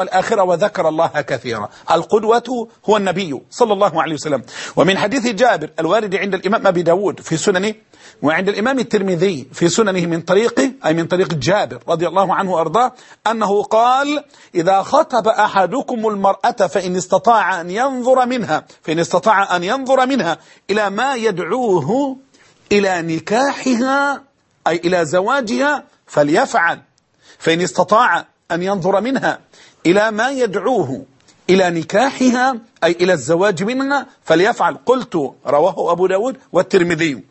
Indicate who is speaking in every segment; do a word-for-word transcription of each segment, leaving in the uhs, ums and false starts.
Speaker 1: الآخرة وذكر الله كثيرا. القدوة هو النبي صلى الله عليه وسلم. ومن حديث جابر الوارد عند الإمام أبي داود في سننه وعند الإمام الترمذي في سننه من طريقه أي من طريق جابر رضي الله عنه وأرضاه أنه قال: إذا خطب أحدكم المرأة فإن استطاع أن ينظر منها فإن استطاع أن ينظر منها إلى ما يدعوه إلى نكاحها أي إلى زواجها فليفعل، فإن استطاع أن ينظر منها إلى ما يدعوه إلى نكاحها أي إلى الزواج منها فليفعل. قلت: رواه أبو داود والترمذي.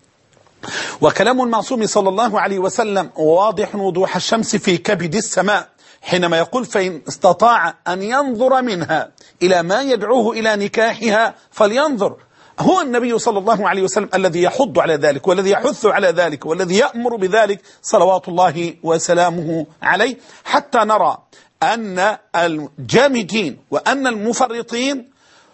Speaker 1: وكلام المعصوم صلى الله عليه وسلم واضح وضوح الشمس في كبد السماء حينما يقول: فإن استطاع أن ينظر منها إلى ما يدعوه إلى نكاحها فلينظر. هو النبي صلى الله عليه وسلم الذي يحض على ذلك والذي يحث على ذلك والذي يأمر بذلك صلوات الله وسلامه عليه، حتى نرى أن الجامدين وأن المفرطين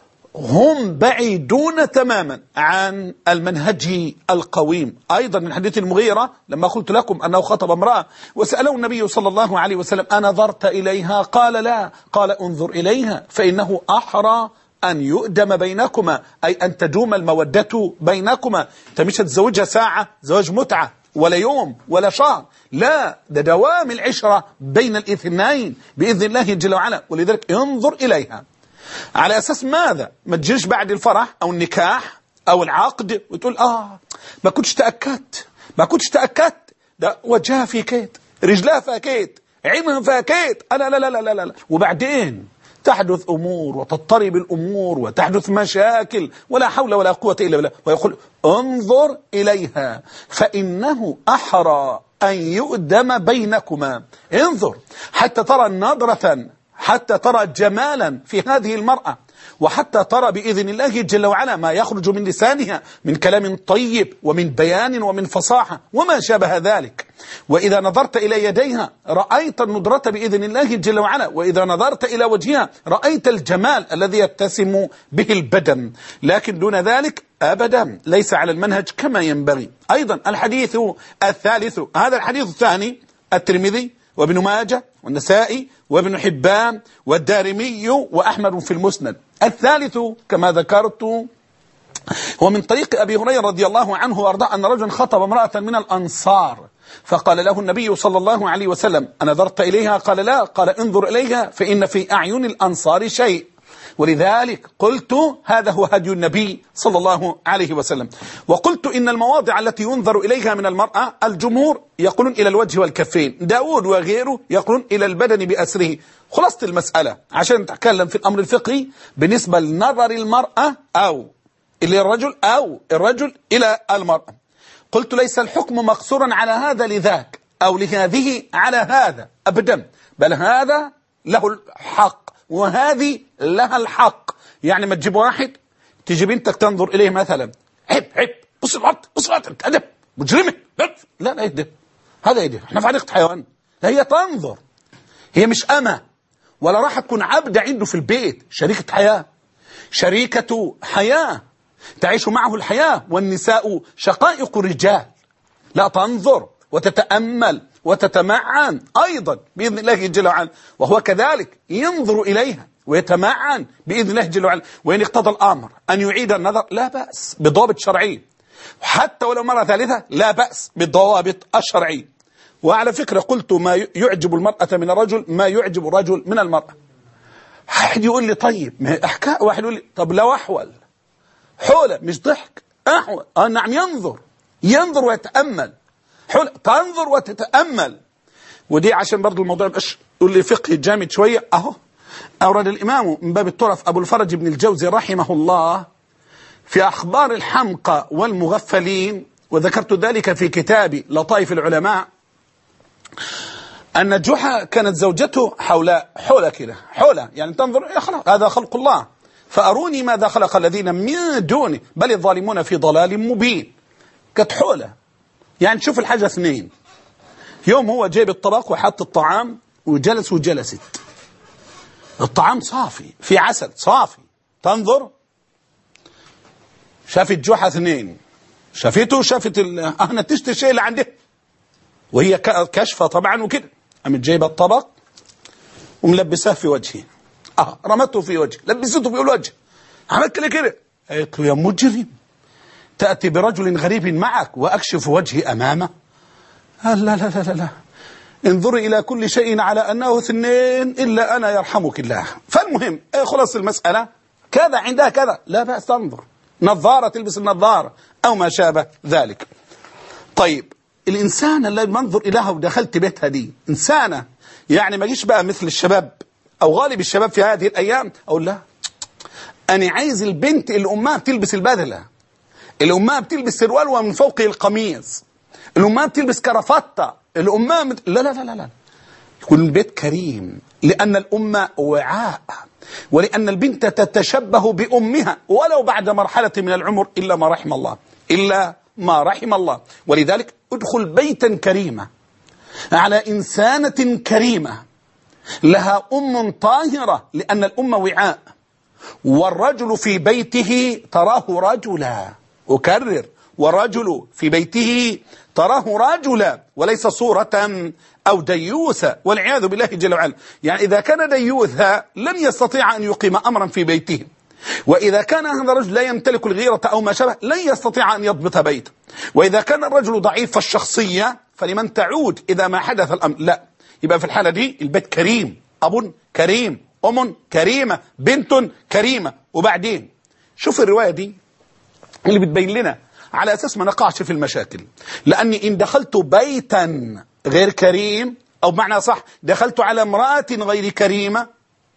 Speaker 1: هم بعيدون تماما عن المنهج القويم. أيضا من حديث المغيرة لما قلت لكم أنه خطب امرأة وسأله النبي صلى الله عليه وسلم: أنظرت إليها؟ قال: لا. قال: انظر إليها فإنه أحرى أن يؤدم بينكما أي أن تدوم المودة بينكما. أنت مش هتزوجها ساعة زواج متعة ولا يوم ولا شهر، لا، ده دوام العشرة بين الاثنين بإذن الله جل وعلا. ولذلك انظر إليها. على أساس ماذا؟ ما تجيش بعد الفرح أو النكاح أو العقد وتقول: آه ما كنتش تأكدت ما كنتش تأكدت ده وجهها في كيت، رجلها في كيت، عينها في كيت، لا لا لا لا لا لا. وبعدين تحدث أمور وتضطرب الأمور وتحدث مشاكل ولا حول ولا قوة إلا بالله. ويقول: انظر إليها فإنه أحرى أن يؤدم بينكما. انظر حتى ترى نظرة، حتى ترى جمالا في هذه المرأة، وحتى ترى بإذن الله جل وعلا ما يخرج من لسانها من كلام طيب ومن بيان ومن فصاحة وما شابه ذلك. وإذا نظرت إلى يديها رأيت الندرة بإذن الله جل وعلا، وإذا نظرت إلى وجهها رأيت الجمال الذي يتسم به البدن، لكن دون ذلك أبدا ليس على المنهج كما ينبغي. أيضا الحديث الثالث، هذا الحديث الثاني الترمذي وابن ماجه والنسائي وابن حبان والدارمي وأحمد في المسند. الثالث كما ذكرت هو من طريق أبي هريرة رضي الله عنه وأرضاه أن رجلا خطب امرأة من الأنصار فقال له النبي صلى الله عليه وسلم: أنظرت إليها؟ قال: لا. قال: انظر إليها فإن في أعين الأنصار شيء. ولذلك قلت: هذا هو هدي النبي صلى الله عليه وسلم. وقلت: إن المواضع التي ينظر إليها من المرأة الجمهور يقولون إلى الوجه والكفين، داود وغيره يقولون إلى البدن بأسره. خلاصة المسألة عشان نتكلم في الأمر الفقهي بالنسبة لنظر المرأة أو إلى الرجل أو الرجل إلى المرأة، قلت: ليس الحكم مقصورا على هذا لذاك أو لهذه على هذا أبدا، بل هذا له الحق وهذه لها الحق. يعني ما تجيب واحد تجي بنتك تنظر إليه مثلا: عيب عيب، بص الأرض بص الأرض، أدب مجرمة، لا لا يدب، هذا يدب، احنا في حديقة حيوان. هي تنظر، هي مش أمة ولا راح تكون عبد عنده في البيت، شريكة حياة، شريكة حياة تعيش معه الحياة، والنساء شقائق الرجال. لا، تنظر وتتأمل وتتمعن أيضا بإذن الله جل وعلا، وهو كذلك ينظر إليها ويتمعن بإذن الله جل وعلا. وإن اقتضى الأمر أن يعيد النظر لا بأس بالضوابط الشرعية، حتى ولو مرة ثالثة لا بأس بالضوابط الشرعية. وعلى فكرة قلت: ما يعجب المرأة من الرجل ما يعجب الرجل من المرأة. واحد يقول لي: طيب ما أحكاء، واحد يقول لي: طب لو أحول حولة مش ضحك، أحول. آه نعم، ينظر ينظر ويتأمل، حول تنظر وتتأمل. ودي عشان برضو الموضوع يبقاش يقول لي فقه جامد شوية. أهو أورد الإمام من باب الطرف أبو الفرج بن الجوزي رحمه الله في أخبار الحمقى والمغفلين، وذكرت ذلك في كتاب لطائف العلماء، أن جحا كانت زوجته حولاء، حولة كده، حولة يعني تنظر يا خلق هذا خلق الله فأروني ماذا خلق الذين من دونه بل الظالمون في ضلال مبين. كانت حولة يعني تشوف الحاجة اثنين. يوم هو جايب الطبق وحط الطعام وجلس وجلست، الطعام صافي في عسل صافي، تنظر شافت جحا اثنين، شافته شافت انا تشتري الشيء اللي عنده وهي كشفة طبعا وكده، قامت جايبه الطبق وملبساه في وجهه. اه رمته في وجهه، لبسته في الوجه، عملت كده كده. قالت له يا مجرم تأتي برجل غريب معك وأكشف وجهي أمامه؟ قال لا لا لا لا, لا. انظري إلى كل شيء على أنه اثنين إلا أنا يرحمك الله. فالمهم خلاص المسألة كذا عندها كذا، لا بأس تنظر، نظارة تلبس النظارة أو ما شابه ذلك. طيب الإنسان اللي منظر إليها ودخلت بيتها دي إنسانة يعني ما جيش بقى مثل الشباب أو غالب الشباب في هذه الأيام أقول لا أنا عايز البنت اللي أمها بتلبس البدلة، اللي أمها بتلبس سروال ومن فوقه القميص، اللي أمها بتلبس كرافتة، اللي أمها مت... لا لا لا لا يكون البيت كريم، لأن الأمة وعاء، ولأن البنت تتشبه بأمها ولو بعد مرحلة من العمر إلا ما رحم الله، إلا ما رحم الله. ولذلك ادخل بيتا كريمة على إنسانة كريمة لها أم طاهرة، لأن الأم وعاء، والرجل في بيته تراه رجلا، أكرر والرجل في بيته تراه رجلا وليس صورة أو ديوثا والعياذ بالله جل وعلا. يعني إذا كان ديوثا لن يستطيع أن يقيم أمرا في بيته، وإذا كان هذا الرجل لا يمتلك الغيرة أو ما شابه لن يستطيع أن يضبط بيته، وإذا كان الرجل ضعيف الشخصية فلمن تعود إذا ما حدث الأمر. لا، يبقى في الحالة دي البيت كريم، أب كريم، أم كريمة، بنت كريمة. وبعدين شوف الرواية دي اللي بتبين لنا على أساس ما نقعش في المشاكل، لأني إن دخلت بيتا غير كريم أو بمعنى صح دخلت على امرأة غير كريمة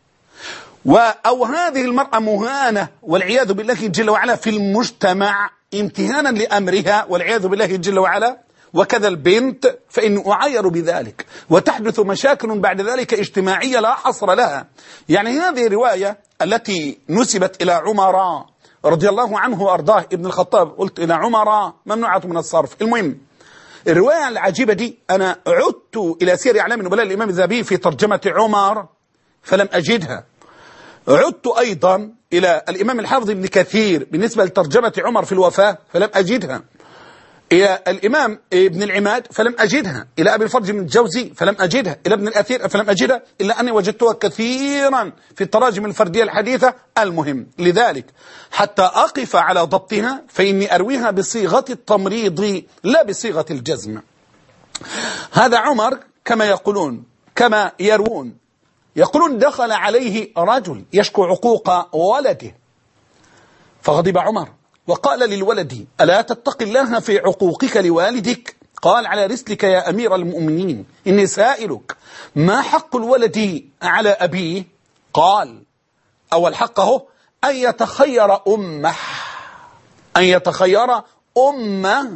Speaker 1: أو هذه المرأة مهانة والعياذ بالله جل وعلا في المجتمع امتهانا لأمرها والعياذ بالله جل وعلا، وكذا البنت فإن أعير بذلك وتحدث مشاكل بعد ذلك اجتماعية لا حصر لها. يعني هذه الرواية التي نسبت إلى عمر رضي الله عنه وأرضاه ابن الخطاب، قلت إلى عمر ممنوعة من الصرف. المهم الرواية العجيبة دي أنا عدت إلى سير أعلام النبلاء الإمام الذهبي في ترجمة عمر فلم أجدها، عدت أيضا إلى الإمام الحافظ ابن كثير بالنسبة لترجمة عمر في الوفاة فلم أجدها، إلى الإمام ابن العماد فلم أجدها، إلى أبي الفرج بن الجوزي فلم أجدها، إلى ابن الأثير فلم أجدها، إلا أني وجدتها كثيرا في التراجم الفردية الحديثة. المهم لذلك حتى أقف على ضبطها فإني أرويها بصيغة التمريض لا بصيغة الجزم. هذا عمر كما يقولون كما يروون يقولون دخل عليه رجل يشكو عقوق ولده فغضب عمر وقال للولد ألا تتقي الله في عقوقك لوالدك؟ قال على رسلك يا أمير المؤمنين إني سائلك ما حق الولد على أبيه؟ قال أول حقه أن يتخير أمه، أن يتخير أمه.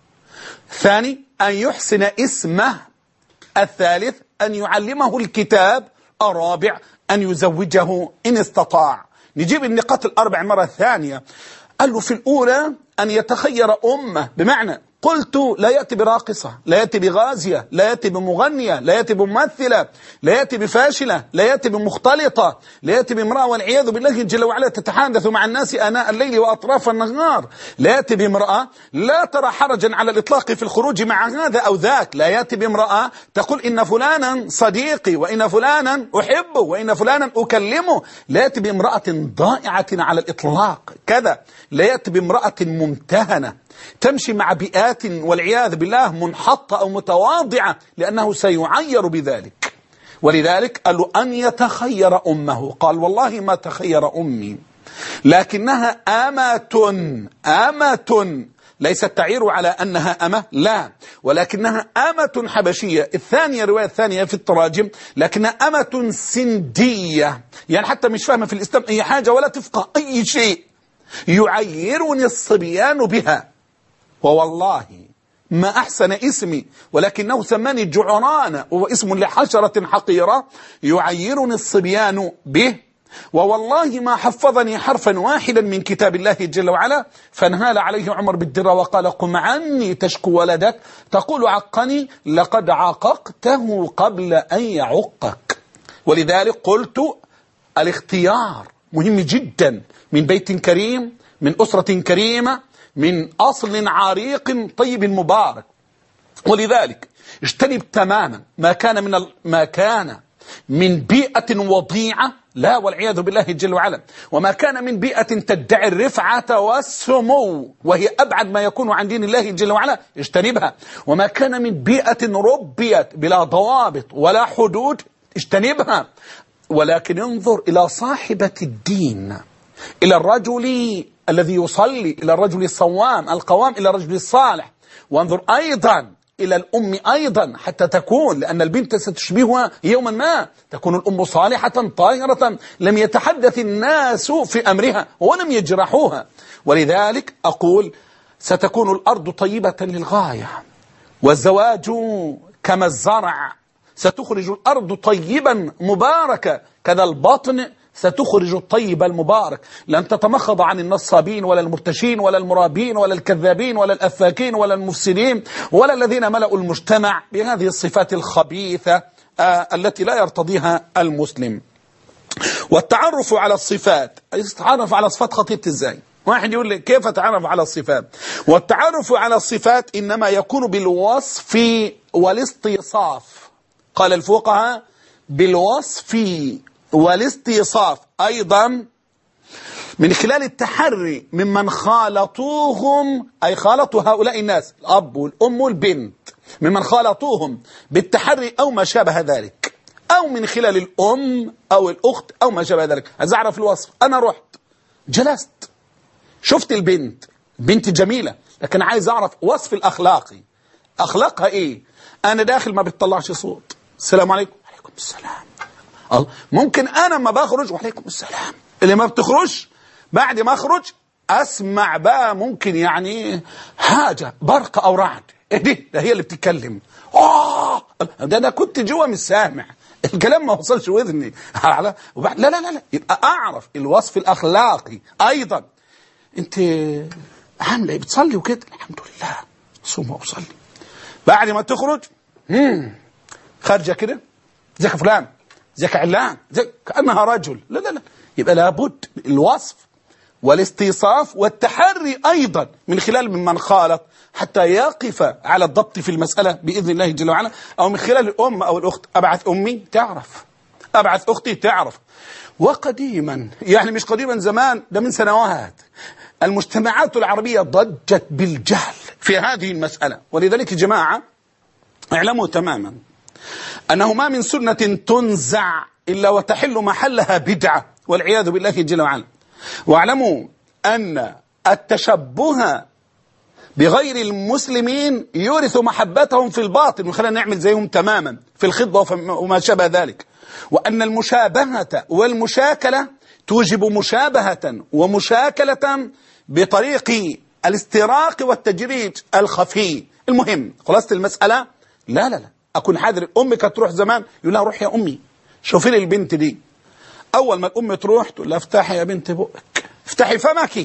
Speaker 1: ثاني أن يحسن اسمه. الثالث أن يعلمه الكتاب. الرابع أن يزوجه إن استطاع. نجيب النقاط الأربع مرة ثانية. قال له في الأولى أن يتخير أمه، بمعنى قلت لا يأتي براقصة، لا يأتي بغازية، لا يأتي بمغنية، لا يأتي بممثلة، لا يأتي بفاشلة، لا يأتي بمختلطة، لا يأتي بامرأة والعياذ بالله جل وعلا تتحدث مع الناس آناء الليل وأطراف النهار، لا يأتي بامرأة لا ترى حرجا على الإطلاق في الخروج مع هذا أو ذاك، لا يأتي بامرأة تقول إن فلانا صديقي وإن فلانا أحبه وإن فلانا أكلمه، لا يأتي بامرأة ضائعة على الإطلاق كذا، لا يأتي بامرأة ممتهنة تمشي مع بيئات والعياذ بالله منحطة أو متواضعة، لأنه سيعير بذلك. ولذلك قال له أن يتخير أمه. قال والله ما تخير أمي، لكنها أمة، أمة ليس التعير على أنها أمة، لا، ولكنها أمة حبشية. الثانية الرواية الثانية في التراجم لكنها أمة سندية، يعني حتى مش فاهمة في الإسلام أي حاجة ولا تفقه أي شيء، يعيرني الصبيان بها. ووالله ما أحسن اسمي، ولكنه سماني جعران وهو اسم لحشرة حقيرة يعيرني الصبيان به. ووالله ما حفظني حرفا واحدا من كتاب الله جل وعلا. فانهال عليه عمر بالدرة وقال قم عني تشكو ولدك تقول عقني، لقد عققته قبل أن يعقك. ولذلك قلت الاختيار مهم جدا من بيت كريم، من أسرة كريمة، من أصل عريق طيب مبارك. ولذلك اجتنب تماما ما كان من ما كان من بيئة وضيعة، لا والعياذ بالله جل وعلا. وما كان من بيئة تدعي الرفعة والسمو وهي أبعد ما يكون عن دين الله جل وعلا اجتنبها. وما كان من بيئة ربيت بلا ضوابط ولا حدود اجتنبها. ولكن انظر إلى صاحبة الدين، إلى الرجل الذي يصلي، إلى الرجل الصوام القوام، إلى الرجل الصالح. وانظر أيضا إلى الأم أيضا حتى تكون، لأن البنت ستشبهها يوما ما، تكون الأم صالحة طاهرة لم يتحدث الناس في أمرها ولم يجرحوها. ولذلك أقول ستكون الأرض طيبة للغاية، والزواج كما الزرع ستخرج الأرض طيبا مباركة، كذا البطن ستخرج الطيب المبارك. لن تتمخض عن النصابين ولا المرتشين ولا المرابين ولا الكذابين ولا الأفاكين ولا المفسدين ولا الذين ملأوا المجتمع بهذه الصفات الخبيثة آه التي لا يرتضيها المسلم. والتعرف على الصفات، يتعرف على صفات خطيبة ازاي؟ واحد يقول لي كيف أتعرف على الصفات؟ والتعرف على الصفات إنما يكون بالوصف والاستيصاف. قال الفقهاء بالوصف والاستيصاف، أيضا من خلال التحري ممن خالطوهم، أي خالطوا هؤلاء الناس الأب والأم والبنت، ممن خالطوهم بالتحري أو ما شابه ذلك، أو من خلال الأم أو الأخت أو ما شابه ذلك. عايز أعرف الوصف، أنا رحت جلست شفت البنت، بنت جميلة، لكن عايز أعرف وصف الأخلاقي، أخلاقها إيه؟ أنا داخل ما بتطلعش صوت، السلام عليكم، وعليكم السلام. ممكن أنا ما بخرج وعليكم السلام، اللي ما بتخرج بعد ما أخرج أسمع بقى ممكن يعني حاجة برق أو رعد، إيه دي؟ ده هي اللي بتتكلم. آه ده أنا كنت جوا مش سامع الكلام، ما وصلش وذني. وبعد لا لا لا لا يبقى أعرف الوصف الأخلاقي. أيضا أنت عاملة إيه؟ بتصلي وكده؟ الحمد لله صوم وصلي. بعد ما تخرج مم. خارجة كده زي فلان زي علان زي كأنها رجل، لا لا لا. يبقى لابد الوصف والاستيصاف والتحري أيضا من خلال ممن خالط حتى يقف على الضبط في المسألة بإذن الله جل وعلا، أو من خلال الأم أو الأخت. أبعث أمي تعرف، أبعث أختي تعرف. وقديما يعني مش قديما زمان، ده من سنوات المجتمعات العربية ضجت بالجهل في هذه المسألة. ولذلك يا جماعة اعلموا تماما أنه ما من سنة تنزع إلا وتحل محلها بدعة والعياذ بالله جل وعلا. واعلموا أن التشبه بغير المسلمين يورث محبتهم في الباطن وخلينا نعمل زيهم تماما في الخطبة وما شابه ذلك. وأن المشابهة والمشاكلة توجب مشابهة ومشاكلة بطريق الاستراق والتجريد الخفي. المهم خلاصة المسألة لا لا لا أكون حاضر. أمك تروح زمان يقول لها روح يا أمي شوفي لي البنت دي. أول ما الأم تروح تقول لها افتحي يا بنت بقك، افتحي فمك،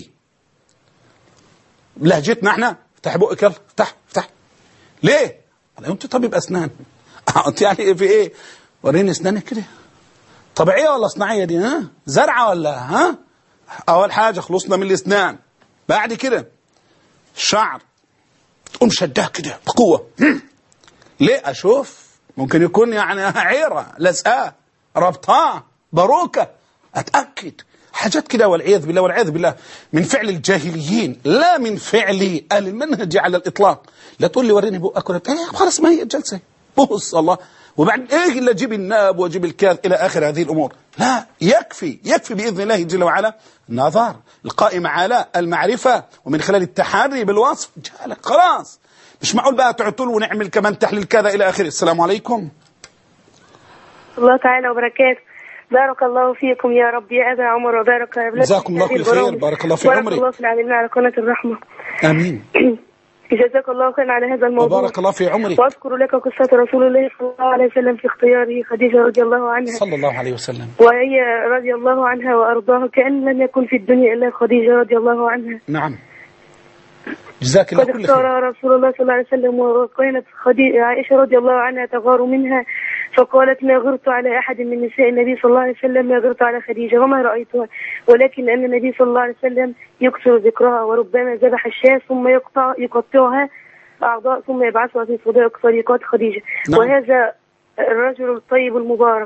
Speaker 1: لهجتنا احنا افتحي بقك يلا افتح افتح. ليه؟ قال انت طبيب أسنان انت يعني في ايه؟ وريني اسنانك كده طبيعية ولا صناعية دي؟ ها زرعة ولا ها؟ أول حاجة خلصنا من الاسنان، بعد كده الشعر تقوم شداه كده بقوة. ليه؟ أشوف ممكن يكون يعني عيرة لزقاه ربطاه باروكة، أتأكد حاجات كده والعياذ بالله والعياذ بالله من فعل الجاهليين لا من فعل أهل المنهج على الإطلاق. لا تقول لي وريني بقك ولا ايه خلاص ما هي الجلسة بص الله وبعد ايه اللي اجيب الناب واجيب الكاذ الى اخر هذه الامور. لا يكفي يكفي باذن الله جل وعلا النظر القائم على المعرفة ومن خلال التحري بالوصف جالك خلاص. مش معقول بقى تعطل ونعمل كمان تحليل كذا الى اخره. السلام عليكم
Speaker 2: الله تعالى وبركاته. بارك الله فيكم يا رب يا أبا عمر وبارك
Speaker 1: جزاكم الله كل خير. بارك الله في عمرك.
Speaker 2: بارك الله في العالمين على قناة الرحمة.
Speaker 1: آمين.
Speaker 2: جزاك الله خيرا على هذا الموضوع.
Speaker 1: وبارك الله في عمرك.
Speaker 2: وأذكر لك قصة رسول الله صلى الله عليه وسلم في اختياره خديجة رضي الله عنها
Speaker 1: صلى الله عليه وسلم،
Speaker 2: وهي رضي الله عنها وأرضاها كأن لم يكن في الدنيا إلا خديجة رضي الله عنها.
Speaker 1: نعم جزاك الله كل خير.
Speaker 2: قد اختار رسول الله صلى الله عليه وسلم وكانت خديجة عائشة رضي الله عنها تغار منها فقالت ما غرت على أحد من نساء النبي صلى الله عليه وسلم ما غرت على خديجة وما رأيتها، ولكن أن النبي صلى الله عليه وسلم يكثر ذكرها وربما ذبح الشاة ثم يقطع يقطعها أعضاء ثم يبعثها في فضائق طريقات خديجة. نعم. وهذا الرجل الطيب المبارك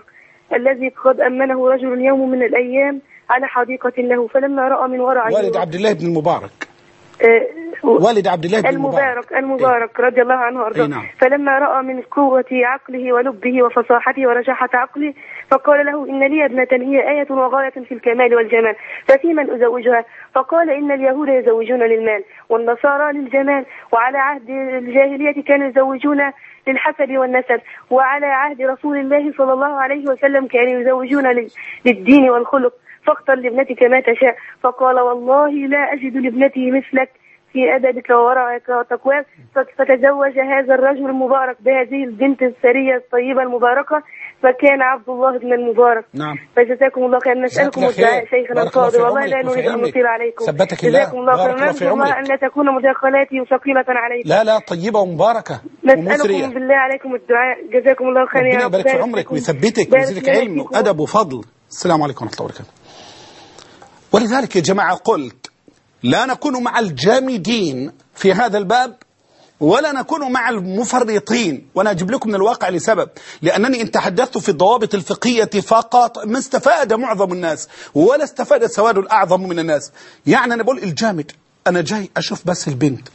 Speaker 2: الذي قد أمنه رجل يوم من الأيام على حديقة له، فلما رأى من وراء
Speaker 1: والد عبد الله بن المبارك
Speaker 2: آه
Speaker 1: والد عبد الله بن
Speaker 2: المبارك المبارك رضي الله عنه وارضاه.
Speaker 1: نعم.
Speaker 2: فلما رأى من قوة عقله ولبه وفصاحته ورشاحة عقله فقال له: إن لي ابنة هي آية وغاية في الكمال والجمال، ففي من أزوجها؟ فقال: إن اليهود يزوجون للمال والنصارى للجمال، وعلى عهد الجاهلية كانوا يزوجون للحسب والنسب، وعلى عهد رسول الله صلى الله عليه وسلم كانوا يزوجون للدين والخلق، فاختر لابنتك ما تشاء. فقال: والله لا أجد لابنتي مثلك في أدبك وورعك وتقواك. فتزوج هذا الرجل المبارك بهذه البنت السرية الطيبة المباركة، فكان عبد الله بن المبارك.
Speaker 1: نعم.
Speaker 2: فجزاكم الله خير. نسألكم الدعاء شيخنا الفاضل، والله لا نريد أن نطيل عليكم.
Speaker 1: ثبتك الله.
Speaker 2: جزاكم الله خير. نرجو الله أن لا تكون مداخلاتي ثقيلة عليكم.
Speaker 1: لا لا طيبة ومباركة
Speaker 2: نسألكم بالله عليكم الدعاء. جزاكم الله خير.
Speaker 1: ربنا يبارك في عمرك ويثبتك ويزيدك علم وأدب وفضل. السلام عليكم ورحمة الله وبركاته. ولذلك يا جماعة قلت لا نكون مع الجامدين في هذا الباب ولا نكون مع المفرطين، وأنا أجيب لكم من الواقع لسبب، لأنني إن تحدثت في الضوابط الفقهية فقط ما استفاد معظم الناس ولا استفاد السواد الأعظم من الناس. يعني أنا بقول الجامد، أنا جاي أشوف بس البنت،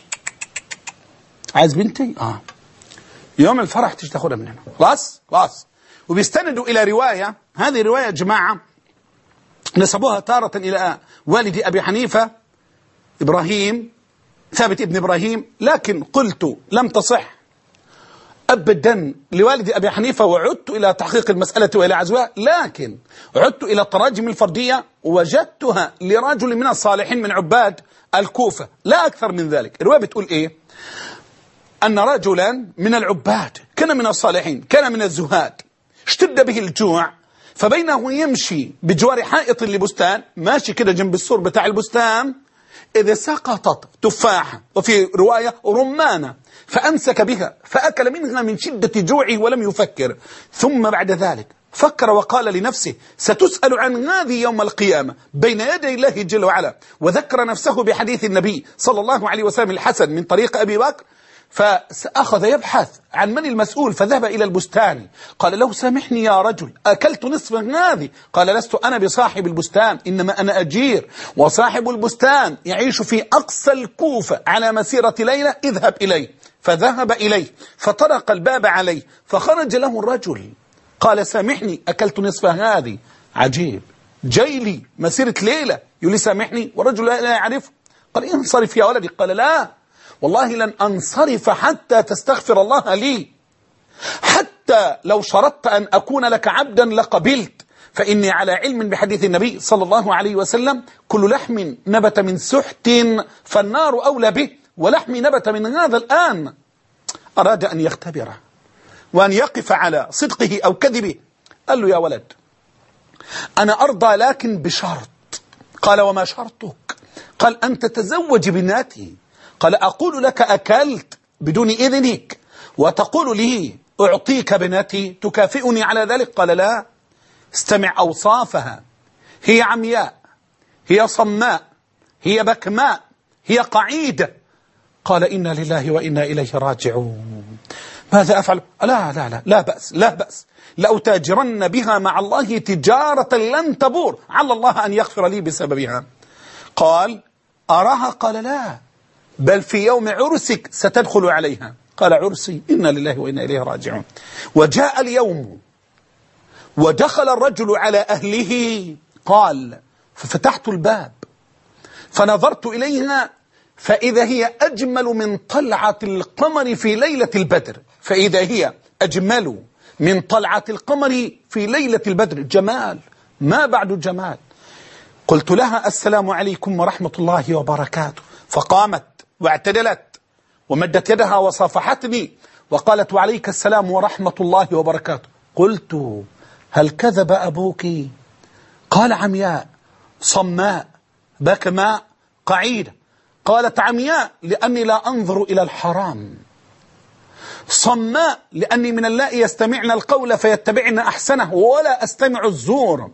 Speaker 1: عايز بنتي؟ آه يوم الفرح تيجي تاخدها من هنا، خلاص خلاص. وبيستندوا إلى رواية، هذه رواية يا جماعة نسبوها تارة إلى والد أبي حنيفة إبراهيم ثابت ابن إبراهيم، لكن قلت لم تصح أبدا لوالد أبي حنيفة، وعدت إلى تحقيق المسألة وإلى عزوها، لكن عدت إلى التراجم الفردية وجدتها لرجل من الصالحين من عباد الكوفة، لا أكثر من ذلك. الرواية بتقول إيه؟ أن رجلا من العباد كان من الصالحين، كان من الزهاد، اشتد به الجوع، فبينه يمشي بجوار حائط لبستان، ماشي كده جنب السور بتاع البستان، إذا سقطت تفاحة وفي رواية رمانة، فأمسك بها فأكل منها من شدة جوعه ولم يفكر. ثم بعد ذلك فكر وقال لنفسه: ستسأل عن هذه يوم القيامة بين يدي الله جل وعلا. وذكر نفسه بحديث النبي صلى الله عليه وسلم الحسن من طريق أبي بكر، فأخذ يبحث عن من المسؤول، فذهب إلى البستان، قال له: سامحني يا رجل، أكلت نصف هذه. قال: لست أنا بصاحب البستان، إنما أنا أجير، وصاحب البستان يعيش في أقصى الكوفة على مسيرة ليلة، اذهب إليه. فذهب إليه فطرق الباب عليه، فخرج له الرجل قال: سامحني أكلت نصف هذه. عجيب، جاي لي مسيرة ليلة يقول لي سامحني، والرجل لا يعرفه. قال: انصرف يا ولدي. قال: لا والله لن أنصرف حتى تستغفر الله لي، حتى لو شرطت أن أكون لك عبدا لقبلت، فإني على علم بحديث النبي صلى الله عليه وسلم: كل لحم نبت من سحت فالنار أولى به، ولحمي نبت من هذا الآن. أراد أن يختبره وأن يقف على صدقه أو كذبه. قال له: يا ولد أنا أرضى لكن بشرط. قال: وما شرطك؟ قال: أن تتزوج بناتي. قال: أقول لك أكلت بدون إذنك وتقول لي أعطيك بناتي تكافئني على ذلك؟ قال: لا، استمع أوصافها: هي عمياء، هي صماء، هي بكماء، هي قعيدة. قال: إنا لله وإنا إليه راجعون. ماذا أفعل؟ لا لا لا لا بأس لا بأس، لأتاجرن بها مع الله تجارة لن تبور، على الله أن يغفر لي بسببها. قال: أراها؟ قال: لا، بل في يوم عرسك ستدخل عليها. قال: عرسي؟ إنا لله وإنا إليه راجعون. وجاء اليوم ودخل الرجل على أهله، قال: ففتحت الباب فنظرت إليها فإذا هي أجمل من طلعة القمر في ليلة البدر، فإذا هي أجمل من طلعة القمر في ليلة البدر، جمال ما بعد جمال. قلت لها: السلام عليكم ورحمة الله وبركاته. فقامت واعتدلت ومدت يدها وصافحتني وقالت: وعليك السلام ورحمة الله وبركاته. قلت: هل كذب أبوك؟ قال: عمياء، صماء، بكماء، قعيدة. قالت: عمياء لأني لا أنظر إلى الحرام، صماء لأني من اللائي يستمعن القول فيتبعن أحسنه ولا أستمع الزور،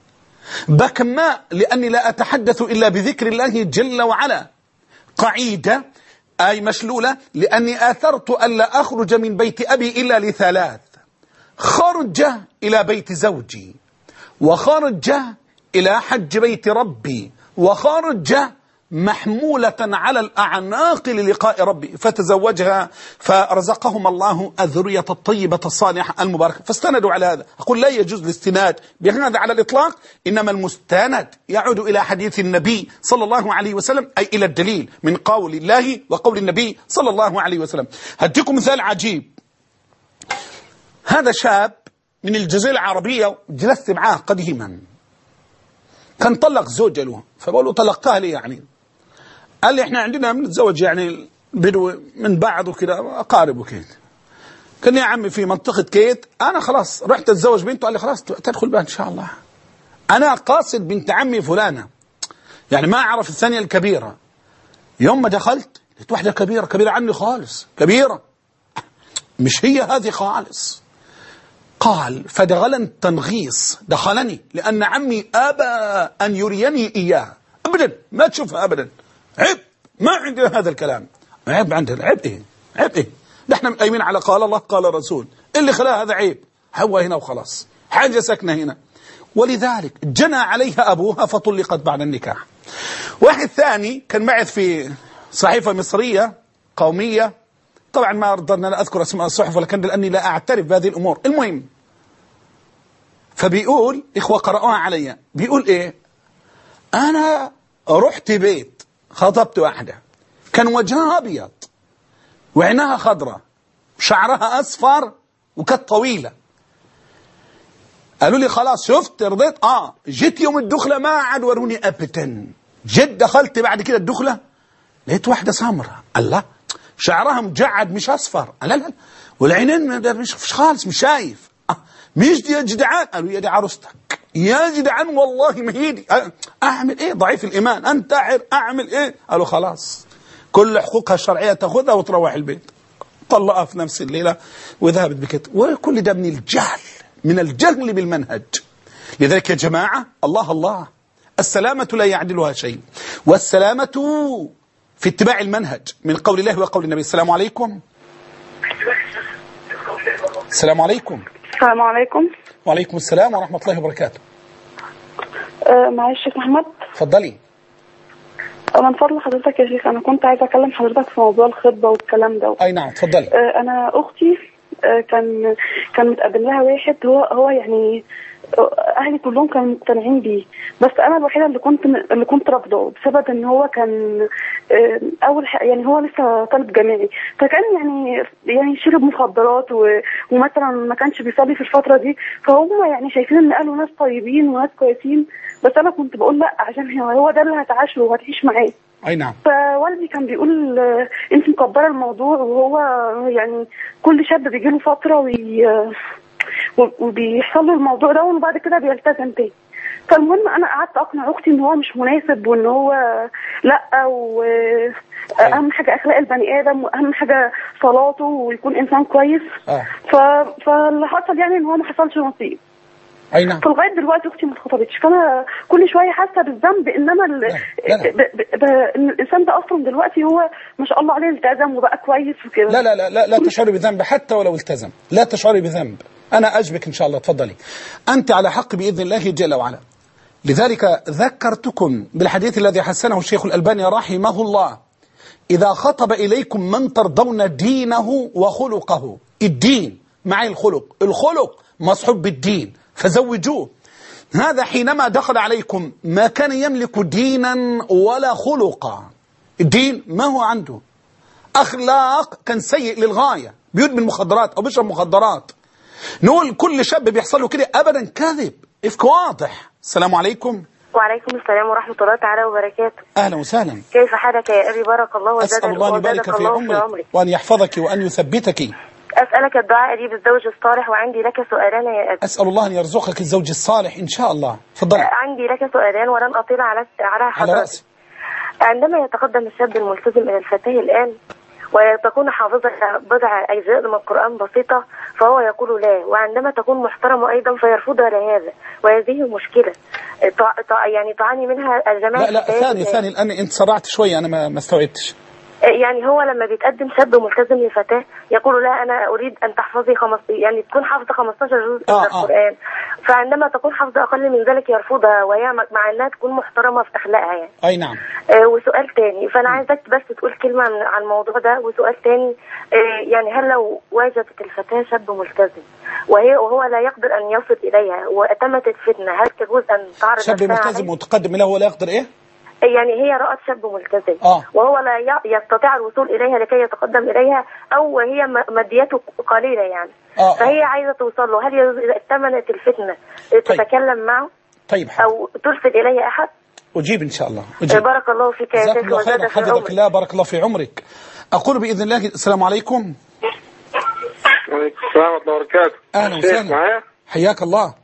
Speaker 1: بكماء لأني لا أتحدث إلا بذكر الله جل وعلا، قعيدة أي مشلولة لأني آثرت ألا أخرج من بيت أبي إلا لثلاث: خرج إلى بيت زوجي، وخرج إلى حج بيت ربي، وخرج محمولة على الأعناق للقاء ربي، فتزوجها فرزقهم الله الذرية الطيبة الصالحة المباركة، فاستندوا على هذا. أقول لا يجوز الاستناد بهذا على الإطلاق، إنما المستند يعود إلى حديث النبي صلى الله عليه وسلم، أي إلى الدليل من قول الله وقول النبي صلى الله عليه وسلم. هديكم مثال عجيب. هذا شاب من الجزيرة العربية، جلست معاه قديما، كان طلق زوجة له، فبقول له طلقتها لي يعني؟ قال لي احنا عندنا بنتزوج يعني بدو من بعض وكده، اقارب وكده. كان يا عمي في منطقة كيت، انا خلاص رحت اتزوج بنته، قال لي خلاص تدخل بها ان شاء الله. انا قاصد بنت عمي فلانة، يعني ما اعرف الثانية الكبيرة. يوم ما دخلت لقيت واحدة كبيرة كبيرة عني خالص، كبيرة مش هي هذه خالص. قال فدخلني التنغيص، دخلني لأن عمي أبى أن يريني إياه أبدا، ما تشوفها أبدا، عيب، ما عندنا هذا الكلام، عيب عندنا، عيب إيه عيب إيه ده احنا قايمين على قال الله قال الرسول، اللي خلاه هذا عيب، هو هنا وخلاص، حاجة سكنة هنا. ولذلك جنى عليها أبوها فطلقت بعد النكاح. واحد ثاني كان معي في صحيفة مصرية قومية، طبعا ما أرضى أن أذكر اسماء الصحف ولكن لأني لا أعترف بهذه الأمور، المهم فبيقول إخوة قرأوها علي، بيقول إيه؟ أنا رحت بيت خطبت واحدة كان وجهها أبيض وعينها خضراء شعرها أصفر وكانت طويلة. قالوا لي خلاص شفت رضيت، آه جيت يوم الدخلة ما عاد وروني أبدا. جيت دخلت بعد كده الدخلة لقيت واحدة سمراء، الله شعرها مجعد مش أصفر، لا لا والعينين مش خالص مش شايف. آه مش دي يا جدعان؟ قالوا يا دي عروستك يا جدعان والله ما هي دي. أعمل إيه؟ ضعيف الإيمان أنتحر، أعمل إيه؟ قالوا خلاص كل حقوقها الشرعية تأخذها وتروح البيت. طلقها في نفس الليلة وذهبت بكت. وكل ده من الجهل، من الجهل بالمنهج. لذلك يا جماعة الله الله السلامة لا يعدلها شيء، والسلامة في اتباع المنهج من قول الله وقول النبي. السلام عليكم. السلام عليكم.
Speaker 2: السلام عليكم.
Speaker 1: وعليكم السلام ورحمة الله وبركاته.
Speaker 2: أه معلش شيخ محمد.
Speaker 1: اتفضلي.
Speaker 2: أنا من فضل حضرتك يا شيخ، أنا كنت عايزة أكلم حضرتك في موضوع الخطبة والكلام ده.
Speaker 1: أي نعم اتفضلي.
Speaker 2: أه أنا أختي أه كان كان متقابل لها واحد، هو هو يعني أهلي كلهم كانوا مقتنعين بيه، بس أنا الوحيدة اللي كنت اللي كنت رافضاه بسبب إن هو كان أه أول يعني هو لسه طالب جامعي، فكان يعني يعني شرب مخدرات ومثلا ما كانش بيصلي في الفترة دي، فهم يعني شايفين إن قالوا ناس طيبين وناس كويسين، بس أنا كنت بقول لا عشان هو ده اللي هتعاش له وهتعيش معاه.
Speaker 1: أي نعم.
Speaker 2: فوالدي كان بيقول أنت مكبرة الموضوع، وهو يعني كل شاب بيجي له فترة وي وبيحصل له الموضوع ده وبعد كده بيلتزم تاني. فالمهم انا قعدت اقنع اختي ان هو مش مناسب وان هو لا، واهم حاجه اخلاق البني ادم واهم حاجه صلاته ويكون انسان كويس.
Speaker 1: آه.
Speaker 2: ف... فاللي حصل يعني ان هو ما حصلش نصيب.
Speaker 1: اي نعم.
Speaker 2: فلغايه دلوقتي اختي ما اتخطبتش، فانا كل شويه حاسه بالذنب، انما ال...
Speaker 1: لا لا.
Speaker 2: ب... ب... ب... ان الانسان ده اصلا دلوقتي هو ما شاء الله عليه التزم وبقى كويس وكده.
Speaker 1: لا لا لا لا, لا تشعري بذنب حتى ولو التزم، لا تشعري بذنب، أنا أجبك إن شاء الله. تفضلي أنت على حق بإذن الله جل وعلا. لذلك ذكرتكم بالحديث الذي حسنه الشيخ الألباني رحمه الله: إذا خطب إليكم من ترضون دينه وخلقه. الدين مع الخلق، الخلق مصحوب بالدين فزوجوه. هذا حينما دخل عليكم ما كان يملك دينا ولا خلقا، الدين ما هو عنده، أخلاق كان سيء للغاية، بيدمن مخدرات أو بيشرب مخدرات. نقول كل شاب بيحصل له كده؟ أبدا، كذب، إفك واضح. السلام عليكم.
Speaker 3: وعليكم السلام ورحمة الله تعالى وبركاته.
Speaker 1: أهلا وسهلا.
Speaker 3: كيف حالك يا أبي؟ بارك الله وزادك.
Speaker 1: أسأل الله أن يبارك في عمرك وأن يحفظك وأن يثبتك.
Speaker 3: أسألك الدعاء لي بالزوج الصالح، وعندي لك سؤالان يا أبي.
Speaker 1: أسأل الله أن يرزقك الزوج الصالح إن شاء الله. تفضل.
Speaker 3: عندي لك سؤالان ولن أطيل على على حضرتك. عندما يتقدم الشاب الملتزم إلى الفتاة الآن وتكون حافظة بضع أجزاء من القرآن بسيطة فهو يقول لا، وعندما تكون محترمة أيضا فيرفضها لهذا، وهذه مشكلة يعني تعاني منها الجماعة.
Speaker 1: لا لا ثاني ثاني الآن أنت سرعت شوية، أنا ما ما استوعبتش.
Speaker 3: يعني هو لما بيتقدم شاب ملتزم لفتاة يقول لها أنا أريد أن تحفظي خمس يعني تكون حافظة خمستاشر جزء من القرآن، فعندما تكون حافظة أقل من ذلك يرفضها، وهي مع أنها تكون محترمة في أخلاقها يعني.
Speaker 1: أي نعم.
Speaker 3: آه وسؤال تاني، فأنا عايزك بس تقول كلمة عن الموضوع ده. وسؤال تاني، آه يعني هل لو واجهت الفتاة شاب ملتزم وهي وهو لا يقدر أن يصل إليها وأتمت الفتنة، هل تجوز أن تعرض
Speaker 1: شاب ملتزم متقدم له ولا يقدر إيه؟
Speaker 3: يعني هي رأت شاب ملتزم
Speaker 1: آه.
Speaker 3: وهو لا يستطيع الوصول إليها لكي يتقدم إليها، أو هي مادياته قليلة يعني،
Speaker 1: آه.
Speaker 3: فهي عايزة توصل له، هل إذا اتمنت الفتنة تتكلم طيب. معه
Speaker 1: طيب
Speaker 3: أو ترسل إليه أحد؟
Speaker 1: أجيب إن شاء الله. أجيب.
Speaker 3: بارك الله فيك يا شيخ
Speaker 1: وزادك في عمرك. الله بارك الله في عمرك. أقول بإذن الله السلام عليكم.
Speaker 4: وعليكم السلام ورحمة الله وبركاته.
Speaker 1: أهلا وسهلا. حياك الله.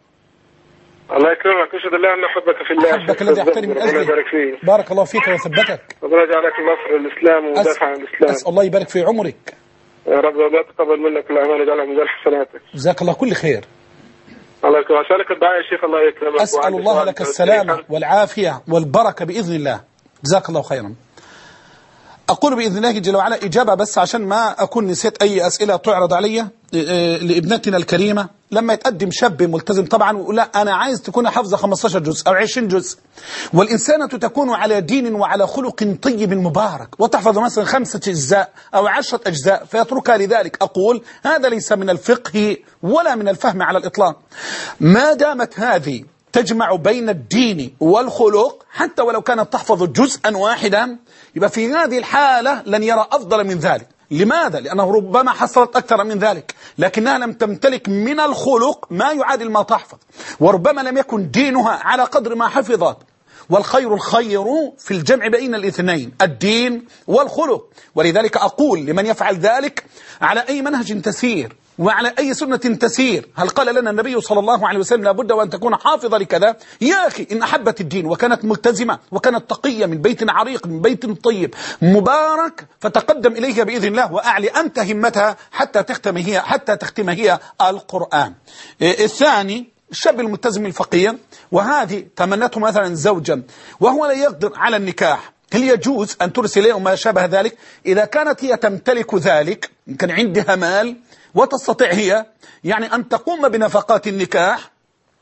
Speaker 4: الله يكرمك، أشهد الله أن أحبك في الله.
Speaker 1: أحبك الذي أحترم من أجله. بارك الله فيك وثبتك.
Speaker 4: ربنا يجعلك نصر الإسلام ومدافع عن الإسلام.
Speaker 1: أسأل الله يبارك في عمرك.
Speaker 4: يا رب الله يتقبل منك الأعمال ويجعلها من ذلك حسناتك.
Speaker 1: جزاك الله كل خير.
Speaker 4: الله يكرمك. أسألك الدعاء يا شيخ. الله يكرمك.
Speaker 1: أسأل الله لك السلامة والعافية والبركة بإذن الله. جزاك الله خيرا. أقول بإذن الله جل وعلا إجابة بس عشان ما أكون نسيت أي أسئلة تعرض علي لابنتنا الكريمة. لما يتقدم شاب ملتزم طبعا ويقول لا أنا عايز تكون حافظة خمستاشر جزء أو عشرين جزء، والإنسانة تكون على دين وعلى خلق طيب مبارك وتحفظ مثلا خمسة أجزاء أو عشرة أجزاء فيتركها لذلك، أقول هذا ليس من الفقه ولا من الفهم على الإطلاق. ما دامت هذه تجمع بين الدين والخلق حتى ولو كانت تحفظ جزءا واحدا، يبقى في هذه الحالة لن يرى أفضل من ذلك. لماذا؟ لأنه ربما حصلت أكثر من ذلك لكنها لم تمتلك من الخلق ما يعادل ما تحفظ، وربما لم يكن دينها على قدر ما حفظت. والخير الخير في الجمع بين الاثنين، الدين والخلق. ولذلك أقول لمن يفعل ذلك على أي منهج تسير وعلى أي سنة تسير. هل قال لنا النبي صلى الله عليه وسلم لابد وأن تكون حافظة لكذا؟ يا أخي إن أحبت الدين وكانت ملتزمة وكانت تقية من بيت عريق من بيت طيب مبارك فتقدم إليها بإذن الله وأعلي أنت همتها حتى تختم هي حتى تختم هي القرآن. الثاني الشاب الملتزم الفقير، وهذه تمنته مثلا زوجا وهو لا يقدر على النكاح، هل يجوز أن ترسل إليه ما شابه ذلك؟ إذا كانت هي تمتلك ذلك، إن كان عندها مال وتستطيع هي يعني أن تقوم بنفقات النكاح،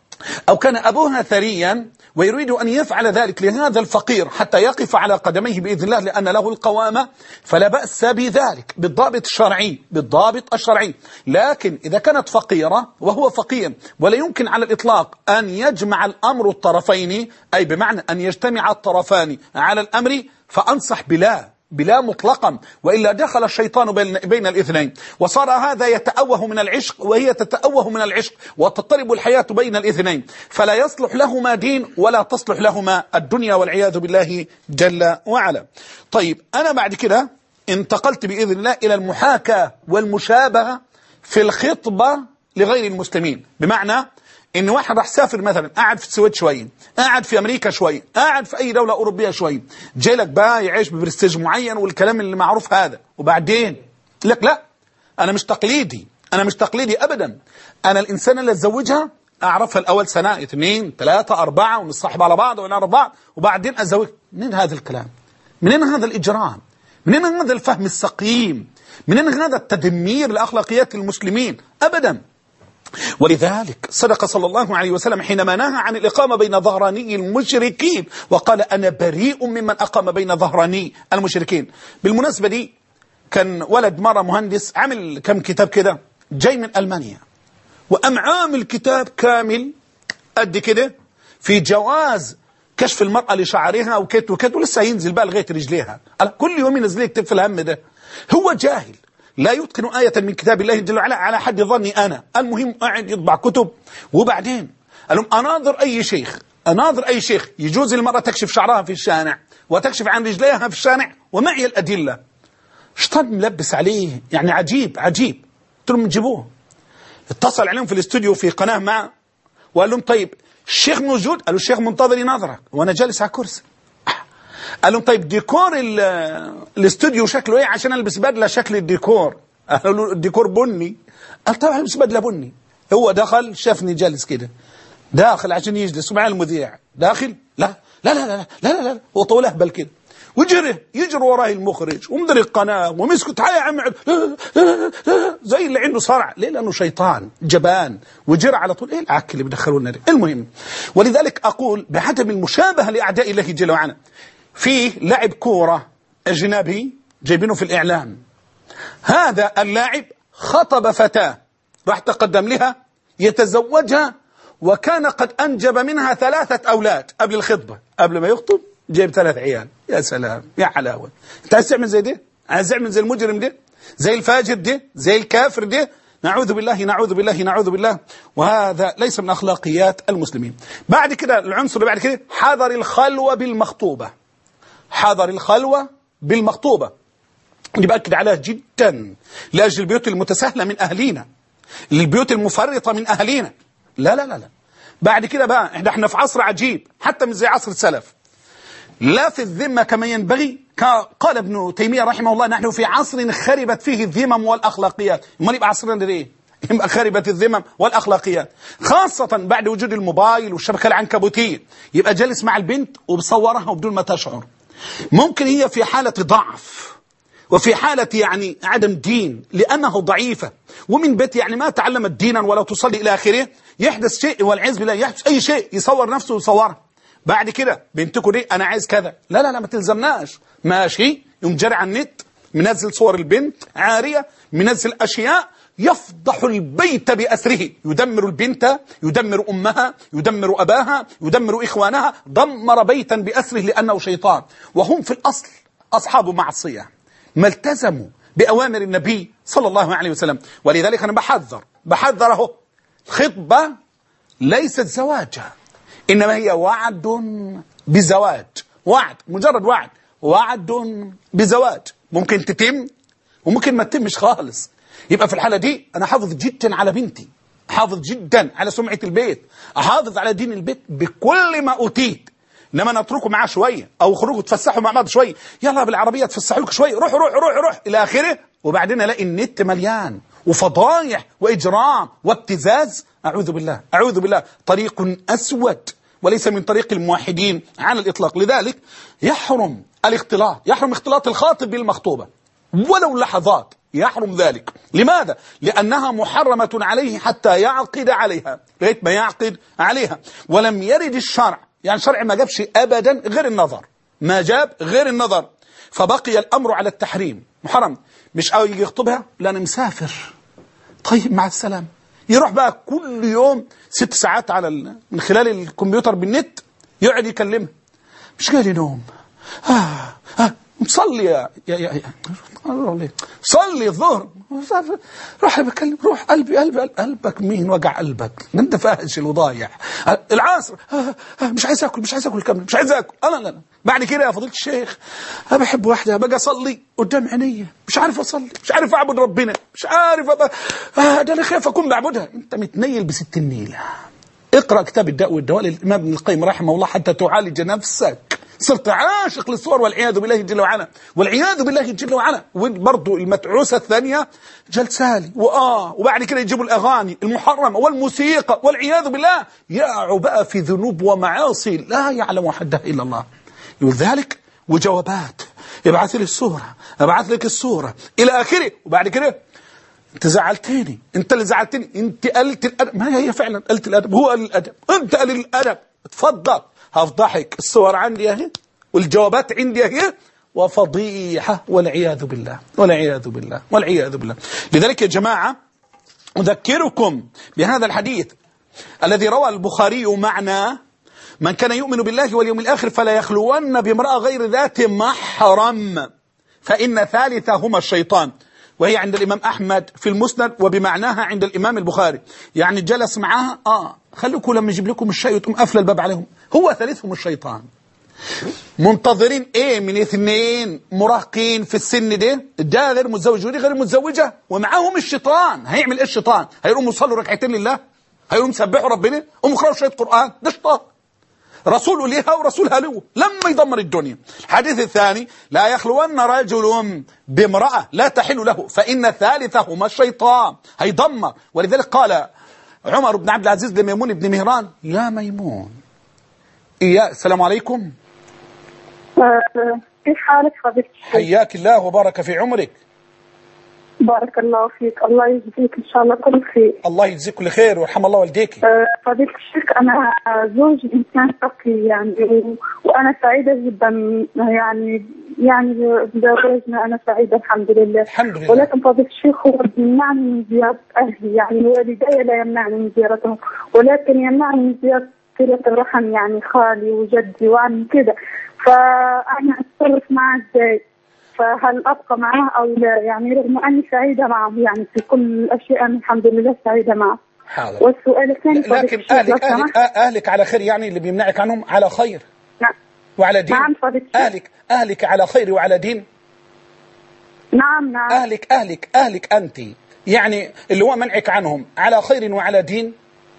Speaker 1: أو كان أبوها ثريا ويريد أن يفعل ذلك لهذا الفقير حتى يقف على قدميه بإذن الله لأن له القوامة، فلا بأس بذلك بالضابط الشرعي بالضابط الشرعي. لكن إذا كانت فقيرة وهو فقير ولا يمكن على الإطلاق أن يجمع الأمر الطرفين، أي بمعنى أن يجتمع الطرفان على الأمر، فأنصح بلا بلا مطلقا، وإلا دخل الشيطان بين, بين الاثنين وصار هذا يتأوه من العشق وهي تتأوه من العشق وتضطرب الحياة بين الاثنين، فلا يصلح لهما دين ولا تصلح لهما الدنيا والعياذ بالله جل وعلا. طيب أنا بعد كده انتقلت بإذن الله إلى المحاكاة والمشابهة في الخطبة لغير المسلمين، بمعنى إن واحد راح سافر مثلا قاعد في السويد شوية، قاعد في أمريكا شوية، قاعد في أي دولة أوروبية شوية، جاي لك بقى يعيش ببرستيج معين والكلام اللي معروف هذا، وبعدين لك لا أنا مش تقليدي، أنا مش تقليدي أبدا، أنا الإنسان اللي أتزوجها أعرفها الأول سنة اثنين ثلاثة أربعة ونصاحب على بعض ونعرف بعض وبعدين أتزوج. منين هذا الكلام؟ منين هذا الإجرام؟ منين هذا الفهم السقيم؟ منين هذا التدمير لأخلاقيات المسلمين؟ أبدا. ولذلك صدق صلى الله عليه وسلم حينما نهى عن الإقامة بين ظهراني المشركين وقال أنا بريء ممن أقام بين ظهراني المشركين. بالمناسبة دي كان ولد مرة مهندس عمل كم كتاب كده جاي من ألمانيا، وأم عامل كتاب كامل قد كده في جواز كشف المرأة لشعرها وكت وكت، ولسه ينزل بقى لغاية رجليها، كل يوم ينزل يكتب في الهم ده. هو جاهل لا يتقن آية من كتاب الله جل وعلا على حد ظني أنا. المهم قاعد يطبع كتب، وبعدين قال لهم أناظر أي شيخ أناظر أي شيخ يجوز المرأة تكشف شعرها في الشارع وتكشف عن رجليها في الشارع ومعي الأدلة. شيطان ملبس عليه يعني عجيب عجيب. قلت لهم نجيبوه. اتصل عليهم في الاستوديو في قناة معه وقال لهم طيب الشيخ موجود؟ قالوا الشيخ منتظر يناظرك وأنا جالس على كرسي. قال لهم طيب ديكور الاستوديو شكله ايه عشان البس بدله شكل الديكور؟ قالوا له الديكور بني. قال طبعا البس بدله بني. هو دخل شافني جالس كده داخل عشان يجلس ومع المذيع داخل لا لا لا لا لا لا, لا. هو طول اهبل كده وجري يجري وراه المخرج ومدير القناة ومسكوا تعال يا عم زي اللي عنده صرع. ليه؟ لأنه شيطان جبان وجرى على طول. إيه العك اللي بدخلونا ده؟ المهم، ولذلك أقول بعدم المشابهة لأعداء الله جل وعلا. فيه لاعب كورة أجنبي جايبينه في الإعلام، هذا اللاعب خطب فتاة راح تقدم لها يتزوجها، وكان قد أنجب منها ثلاثة أولاد قبل الخطبة، قبل ما يخطب جايب ثلاث عيال. يا سلام يا حلاوة. أنت عايز تعمل زي ده؟ عايز تعمل زي المجرم ده؟ زي الفاجر ده؟ زي الكافر ده؟ نعوذ بالله نعوذ بالله نعوذ بالله. وهذا ليس من أخلاقيات المسلمين. بعد كده العنصر اللي بعد كده حذر الخلوة بالمخطوبة. حذر الخلوة بالمخطوبة اللي بأكد عليها جدا لأجل البيوت المتساهلة من أهلينا، البيوت المفرطة من أهلينا. لا لا لا لا. بعد كده بقى احنا احنا في عصر عجيب حتى مش زي عصر السلف. لا في الذمة كما ينبغي. قال ابن تيمية رحمه الله نحن في عصر خربت فيه الذمم والأخلاقيات. ما يبقى عصرنا ليه؟ يبقى خربت الذمم والأخلاقيات، خاصة بعد وجود الموبايل والشبكة العنكبوتية. يبقى جالس مع البنت وبصورها وبدون ما تشعر. ممكن هي في حالة ضعف وفي حالة يعني عدم دين لأنه ضعيفة، ومن بيت يعني ما تعلمت دينا ولا تصلي إلى آخره، يحدث شيء والعياذ بالله، يحدث أي شيء يصور نفسه ويصورها. بعد كده بنتكم دي أنا عايز كذا، لا لا لا ما تلزمناش. ماشي، يوم جري على النت منزل صور البنت عارية، منزل أشياء يفضح البيت بأسره، يدمر البنت، يدمر أمها، يدمر أباها، يدمر إخوانها، دمر بيتا بأسره لأنه شيطان. وهم في الأصل أصحاب معصية ما التزموا بأوامر النبي صلى الله عليه وسلم. ولذلك أنا بحذر بحذره، الخطبة ليست زواجها، إنما هي وعد بزواج، وعد مجرد وعد، وعد بزواج ممكن تتم وممكن ما تتمش خالص. يبقى في الحالة دي أنا حافظ جدا على بنتي، حافظ جدا على سمعة البيت، أحافظ على دين البيت بكل ما أوتيت. إنما نتركوا معاه شوية أو خرجوا تفسحوا مع بعض شوية، يلا بالعربية تفسحوا لك شوية، روح روح روح روح إلى آخره، وبعدين ألاقي النت مليان وفضايح وإجرام وابتزاز. أعوذ بالله أعوذ بالله. طريق أسود وليس من طريق الموحدين على الإطلاق. لذلك يحرم الاختلاط، يحرم اختلاط الخاطب بالمخطوبة ولو لحظات، يحرم ذلك. لماذا؟ لأنها محرمة عليه حتى يعقد عليها، لغاية ما يعقد عليها. ولم يرد الشرع، يعني الشرع ما جابش أبدا غير النظر، ما جاب غير النظر، فبقي الأمر على التحريم. محرم. مش أو يجي يخطبها، لا أنا مسافر، طيب مع السلامة. يروح بقى كل يوم ست ساعات على ال... من خلال الكمبيوتر بالنت يقعد يكلمها، مش جالي نوم، آه آه صلي يا يا يا صلي الظهر، روح بكلم، روح قلبي قلبي قلبك مين وجع قلبك؟ ما انت فاهش وضايع. العصر آه آه مش عايز اكل، مش عايز اكل كامل، مش عايز اكل. لا لا لا. بعد كده يا فضيلة الشيخ انا بحب واحده، باجي اصلي قدام عينيا مش عارف اصلي، مش عارف اعبد ربنا، مش عارف أبقى آه ده انا خايف اكون بعبدها. انت متنيل بست النيله. اقرا كتاب الداء والدواء للامام ابن القيم رحمه الله حتى تعالج نفسك. صرت عاشق للصور والعياذ بالله جل وعلا، والعياذ بالله جل وعلا. وبرضه المتعوسة الثانية جلسالي وآه وبعد كده يجيبوا الأغاني المحرمة والموسيقى والعياذ بالله، يقعوا بقى في ذنوب ومعاصي لا يعلم حدها إلا الله. لذلك وجوابات، ابعث لي الصورة، ابعث لك الصورة إلى آخره. وبعد كده انت زعلتني، انت اللي زعلتني، انت قلت الأدب. ما هي فعلا قلت الأدب، هو قال الأدب، انت قال الأدب. اتفضل هفضحك، الصور عندي اهي والجوابات عندي اهي، وفضيحة والعياذ بالله والعياذ بالله والعياذ بالله. لذلك يا جماعة أذكركم بهذا الحديث الذي روى البخاري معنا: من كان يؤمن بالله واليوم الآخر فلا يخلون بامرأة غير ذات محرم فإن ثالثهما الشيطان. وهي عند الإمام أحمد في المسند وبمعناها عند الإمام البخاري. يعني جلس معها آه خلوكم لما يجيب لكم الشيء وتقوم قافله الباب عليهم، هو ثالثهم الشيطان. منتظرين ايه من اثنين مراهقين في السن ده، ده غير متزوج ودي غير متزوجه، ومعاهم الشيطان. هيعمل ايه الشيطان؟ هيقوموا يصلوا ركعتين لله؟ هيقوموا يسبحوا ربنا؟ قوموا يقراوا شويه قران؟ ده شيطان. رسول ليها ورسولها له لما يدمر الدنيا. الحديث الثاني: لا يخلون رجل بامرأة لا تحل له فإن ثالثهما الشيطان. هيدمر. ولذلك قال عمر بن عبد العزيز لميمون بن مهران: يا ميمون، إياه السلام عليكم.
Speaker 5: كيف حالك فضيلة الشيخ؟
Speaker 1: حياك الله وبارك في عمرك.
Speaker 5: بارك الله فيك، الله يجزيك إن شاء الله كل خير.
Speaker 1: الله يجزيك كل خير ويرحم الله والديك.
Speaker 5: أه فضيلة الشيخ، أنا زوجي إنسان تقي يعني، وأنا سعيدة جدا يعني يعني بزواجنا أنا سعيدة الحمد لله.
Speaker 1: الحمد لله.
Speaker 5: ولكن فضيلة الشيخ هو بيمنعني من زيارة أهلي، يعني والدي لا يمنعني من زيارتهم، ولكن يمنعني من زيارة صلة الرحم، يعني خالي وجدي وعمي كده. فأنا أتصرف معه إزاي؟ فهل أبقى معه أو لا؟ يعني رغم أني سعيدة معه يعني في كل الأشياء، أنا الحمد لله سعيدة معه.
Speaker 1: حاضر.
Speaker 5: والسؤال الثاني،
Speaker 1: لكن أهلك أهلك أهلك على خير، يعني اللي بيمنعك عنهم على خير.
Speaker 5: نعم.
Speaker 1: وعلى دين.
Speaker 5: نعم فضيلة
Speaker 1: أهلك أهلك على خير وعلى دين.
Speaker 5: نعم نعم.
Speaker 1: أهلك أهلك أهلك أنت يعني اللي هو منعك عنهم على خير وعلى دين.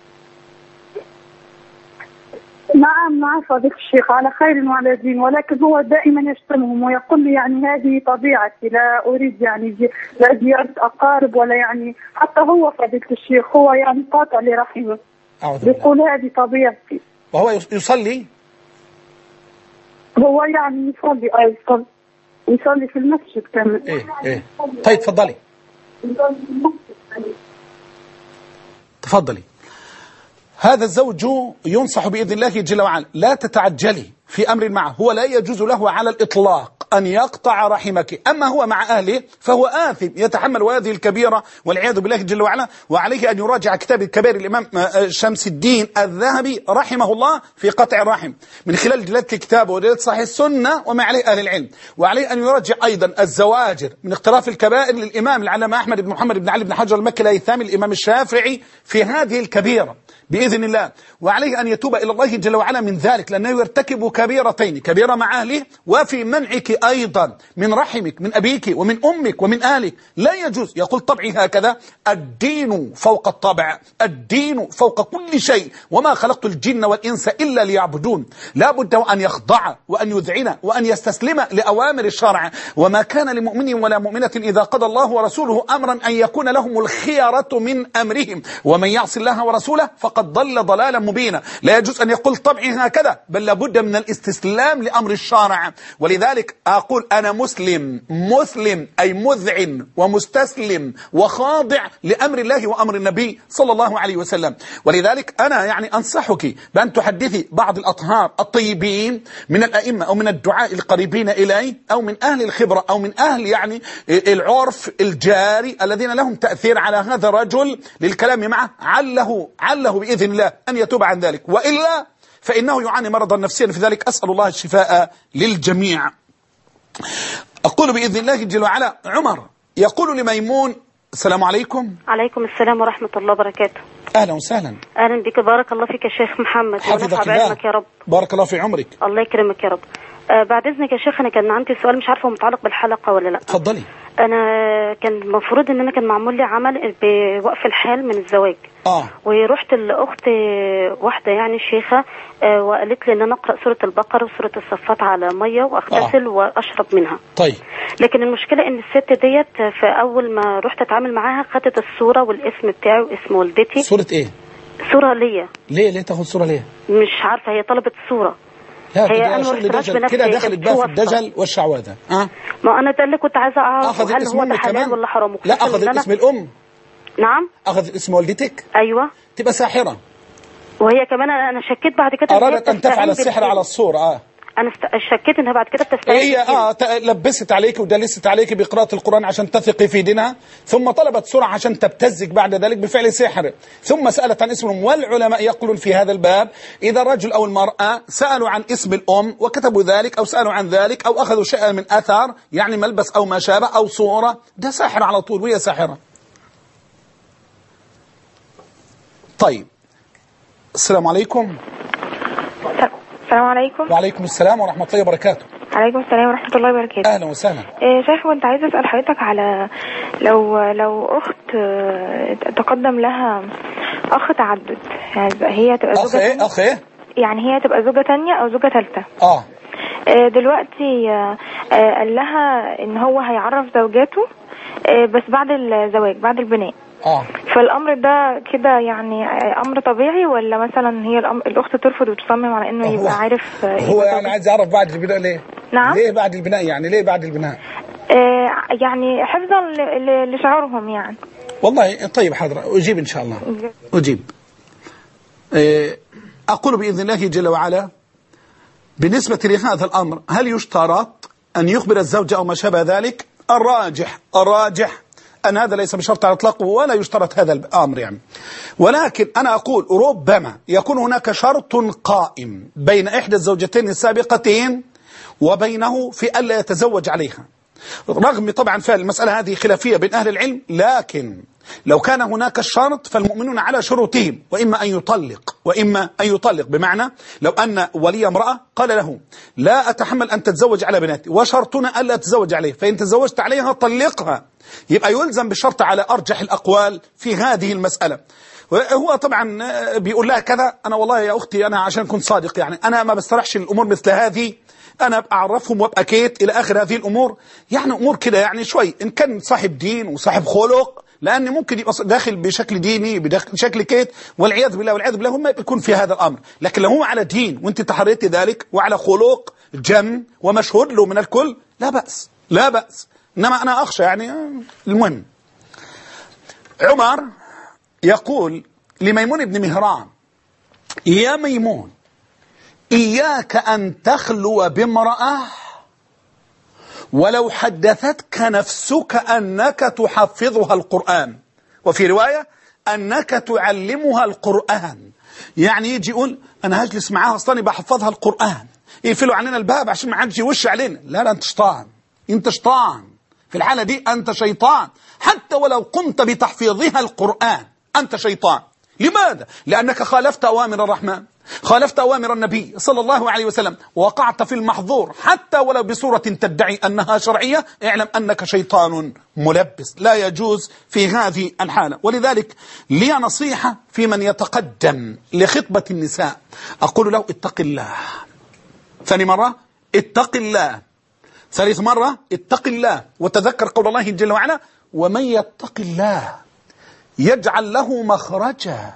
Speaker 5: نعم نعم فضيلة الشيخ على خير وعلى دين، ولكن هو دائما يشتمهم ويقول لي يعني هذه طبيعتي، لا أريد يعني جي لا زيارة أقارب ولا يعني، حتى هو فضيلة الشيخ هو يعني قاطع لرحمه، يقول هذه طبيعتي.
Speaker 1: وهو يصلي؟
Speaker 5: هو يعني يصلي أي يصلي يصلي في المسجد كمان.
Speaker 1: إيه إيه. طيب تفضلي تفضلي. هذا الزوج ينصح بإذن الله جل وعلا لا تتعجلي في أمر معه، هو لا يجوز له على الإطلاق أن يقطع رحمك. أما هو مع أهله فهو آثم يتحمل هذه الكبيرة والعياذ بالله جل وعلا، وعليه أن يراجع كتاب الكبير الإمام شمس الدين الذهبي رحمه الله في قطع الرحم من خلال جلالة الكتاب ودلالة صحيح السنة وما عليه أهل العلم. وعليه أن يراجع أيضا الزواجر من اقتراف الكبائر للإمام العلامة أحمد بن محمد بن علي بن حجر المكي الهيثمي الإمام الشافعي في هذه الكبيرة بإذن الله. وعليه أن يتوب إلى الله جل وعلا من ذلك، لأنه يرتكب كبيرتين، كبيرة مع أهله وفي منعك أيضا من رحمك من أبيك ومن أمك ومن أهلك. لا يجوز. يقول طبعي هكذا: الدين فوق الطبع، الدين فوق كل شيء، وما خلقت الجن والإنس إلا ليعبدون. لا بد أن يخضع وأن يذعن وأن يستسلم لأوامر الشرع. وما كان لمؤمن ولا مؤمنة إذا قضى الله ورسوله أمرا أن يكون لهم الخيرة من أمرهم، ومن يعص الله ورسوله فقد ضل ضلالا مبينا. لا يجوز أن يقول طبعي هكذا، بل لابد من الاستسلام لأمر الشارع. ولذلك أقول أنا مسلم، مسلم أي مذعن ومستسلم وخاضع لأمر الله وأمر النبي صلى الله عليه وسلم. ولذلك أنا يعني أنصحك بأن تحدثي بعض الأطهار الطيبين من الأئمة أو من الدعاء القريبين إليه أو من أهل الخبرة أو من أهل يعني العرف الجاري الذين لهم تأثير على هذا الرجل للكلام معه، عله عله بإذن الله أن يتوب عن ذلك، وإلا فإنه يعاني مرضا نفسيا. في ذلك أسأل الله الشفاء للجميع. أقول بإذن الله جل وعلا: عمر يقول لميمون: السلام عليكم.
Speaker 6: عليكم السلام ورحمة الله وبركاته.
Speaker 1: أهلا وسهلا.
Speaker 6: أهلا بك، بارك الله فيك يا شيخ محمد،
Speaker 1: حفظك الله
Speaker 6: يا رب.
Speaker 1: بارك الله في عمرك.
Speaker 6: الله يكرمك يا رب. آه بعد إذنك يا شيخ، أنا كان عندي سؤال مش عارفة هو متعلق بالحلقة ولا لا.
Speaker 1: تفضلي.
Speaker 6: أنا كان المفروض إن أنا كان معمول لي عمل بوقف الحال من الزواج.
Speaker 1: آه.
Speaker 6: ورحت لأخت واحدة يعني شيخة، آه وقالت لي إن أنا أقرأ سورة البقرة وسورة الصفات على مية وأغتسل آه. وأشرب منها.
Speaker 1: طيب.
Speaker 6: لكن المشكلة إن الست ديت في أول ما رحت أتعامل معاها خدت الصورة والاسم بتاعي واسم والدتي.
Speaker 1: صورة إيه؟
Speaker 6: صورة ليا.
Speaker 1: ليه ليه تاخد صورة ليه؟
Speaker 6: مش عارفة، هي طلبت صورة.
Speaker 1: هي أنا كده دخلت بقى في الدجل والشعوذة. أه؟
Speaker 6: ما أنا ده اللي كنت عايزة أعرف، هل هو ده حلال
Speaker 1: كمان؟
Speaker 6: ولا حرام؟
Speaker 1: لا، أخذت اسم الأم.
Speaker 6: نعم.
Speaker 1: أخذت اسم والدتك.
Speaker 6: أيوة.
Speaker 1: تبقى ساحرة.
Speaker 6: وهي كمان أنا شكيت بعد كده
Speaker 1: أرادت أن تفعل السحر على الصورة. آه.
Speaker 6: أنا شكيت إنها بعد كده بتستعين.
Speaker 1: هي آه لبست عليك ودلست عليك بقراءة القرآن عشان تثقي في دينها، ثم طلبت سرعة عشان تبتزك بعد ذلك بفعل سحر، ثم سألت عن اسمهم. والعلماء يقولون في هذا الباب: إذا الرجل أو المرأة سألوا عن اسم الأم وكتبوا ذلك أو سألوا عن ذلك أو أخذوا شيئا من أثر يعني ملبس أو ما شابه أو صورة، ده ساحر على طول وهي ساحرة. طيب، السلام عليكم.
Speaker 7: السلام عليكم.
Speaker 1: وعليكم السلام ورحمة الله وبركاته.
Speaker 7: عليكم السلام ورحمة الله وبركاته.
Speaker 1: أهلا وسهلا.
Speaker 7: إيه شيخ، كنت عايزة أسأل حضرتك على لو لو أخت تقدم لها أخ تعدد، يعني هي تبقى زوجة
Speaker 1: أخ إيه؟ أخ إيه؟
Speaker 7: يعني هي تبقى زوجة تانية أو زوجة ثالثة.
Speaker 1: آه.
Speaker 7: إيه دلوقتي آه قال لها إن هو هيعرف زوجاته إيه بس بعد الزواج بعد البناء.
Speaker 1: آه.
Speaker 7: فالأمر ده كده يعني أمر طبيعي، ولا مثلا هي الأخت ترفض وتصمم على إنه يبقى عارف؟
Speaker 1: هو يعني عايز يعرف بعد البناء ليه؟
Speaker 7: نعم.
Speaker 1: ليه بعد البناء؟ يعني ليه بعد البناء؟
Speaker 7: آه يعني حفظا ل- ل- لشعورهم يعني.
Speaker 1: والله طيب حاضر، أجيب إن شاء الله، أجيب. أقول بإذن الله جل وعلا بالنسبة لهذا الأمر، هل يشترط أن يخبر الزوج أو ما شابه ذلك؟ الراجح الراجح أن هذا ليس بشرط على الإطلاق، ولا يشترط هذا الأمر يعني. ولكن أنا أقول ربما يكون هناك شرط قائم بين إحدى الزوجتين السابقتين وبينه في ألا يتزوج عليها، رغم طبعا فعل المسألة هذه خلافية بين أهل العلم، لكن لو كان هناك الشرط فالمؤمنون على شروطهم، وإما أن يطلق وإما أن يطلق. بمعنى لو أن ولي امرأة قال له لا أتحمل أن تتزوج على بناتي وشرطنا ألا تتزوج عليه، فإن تزوجت عليها طلقها، يبقى يلزم بالشرط على أرجح الأقوال في هذه المسألة. هو طبعا بيقول لها كذا، أنا والله يا أختي أنا عشان كنت صادق يعني أنا ما بسترحش الأمور مثل هذه، أنا أعرفهم وأبقى كيت إلى آخر هذه الأمور، يعني أمور كده يعني شوي إن كان صاحب دين وصاحب خلق، لأن ممكن يبقى داخل بشكل ديني بشكل كيت والعياذ بالله والعياذ بالله هم يكون في هذا الأمر. لكن لو هو على دين وأنت تحريتي ذلك وعلى خلق جم ومشهود له من الكل لا بأس لا بأس. إنما أنا أخشى يعني. المهم عمر يقول لميمون بن مهران يا ميمون إياك أن تخلو بامرأة ولو حدثتك نفسك أنك تحفظها القرآن، وفي رواية أنك تعلمها القرآن. يعني يجي يقول أنا هجلس معاها أصلا بحفظها القرآن، يقفلوا علينا الباب عشان ما عادش يوش علينا. لا لا أنت شيطان، أنت شيطان في الحالة دي، أنت شيطان حتى ولو قمت بتحفيظها القرآن أنت شيطان. لماذا؟ لأنك خالفت أوامر الرحمن، خالفت أوامر النبي صلى الله عليه وسلم، ووقعت في المحظور حتى ولو بصورة تدعي أنها شرعية. اعلم أنك شيطان ملبس، لا يجوز في هذه الحالة. ولذلك لي نصيحة في من يتقدم لخطبة النساء، أقول له اتق الله. ثاني مرة اتق الله. ثالث مرة اتق الله، وتذكر قول الله جل وعلا ومن يتق الله يجعل له مخرجا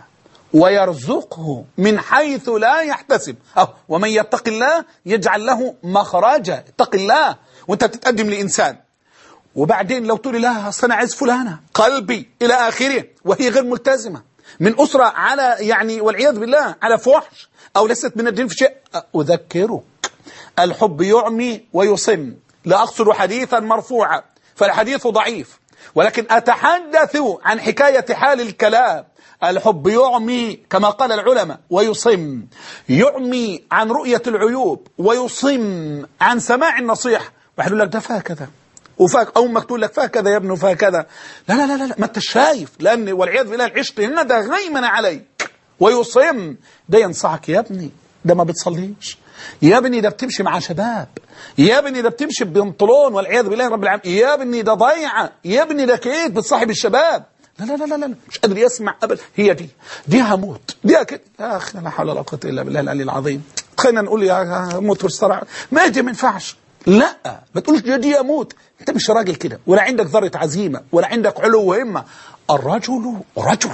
Speaker 1: ويرزقه من حيث لا يحتسب. أو ومن يتق الله يجعل له مخرجا. اتق الله وانت بتتقدم لإنسان، وبعدين لو تقول لها أصل أنا عايز فلانة قلبي إلى آخره وهي غير ملتزمة من أسرة على يعني والعياذ بالله على فحش أو ليست من الدين في شيء، أذكرك الحب يعمي ويصم. لا أقصد حديثا مرفوعا فالحديث ضعيف، ولكن أتحدث عن حكاية حال الكلام. الحب يعمي كما قال العلماء ويصم، يعمي عن رؤية العيوب ويصم عن سماع النصيحة. واحد يقول لك ده فيها كذا وفاك، أو أمك تقول لك فيها كذا يا ابني وفيها كذا. لا لا لا لا ما أنت شايف، لأن والعياذ بالله العشق هنا ده غيمن عليك. ويصم ده ينصحك يا ابني ده ما بتصليش، يا ابني ده بتمشي مع شباب، يا ابني ده بتمشي ببنطلون والعياذ بالله رب العالمين، يا ابني ده ضيعة، يا ابني ده كيف بتصاحب الشباب. لا لا لا لا مش قادر يسمع أبدا. هي دي دي هموت دي كده يا أخي، لا حول ولا قوة إلا بالله العلي العظيم. خلينا نقول يا هموت والصراع ما يجي ما ينفعش. لا ما تقولش دي هموت، أنت مش راجل كده، ولا عندك ذرة عزيمة، ولا عندك علو همة. الرجل رجل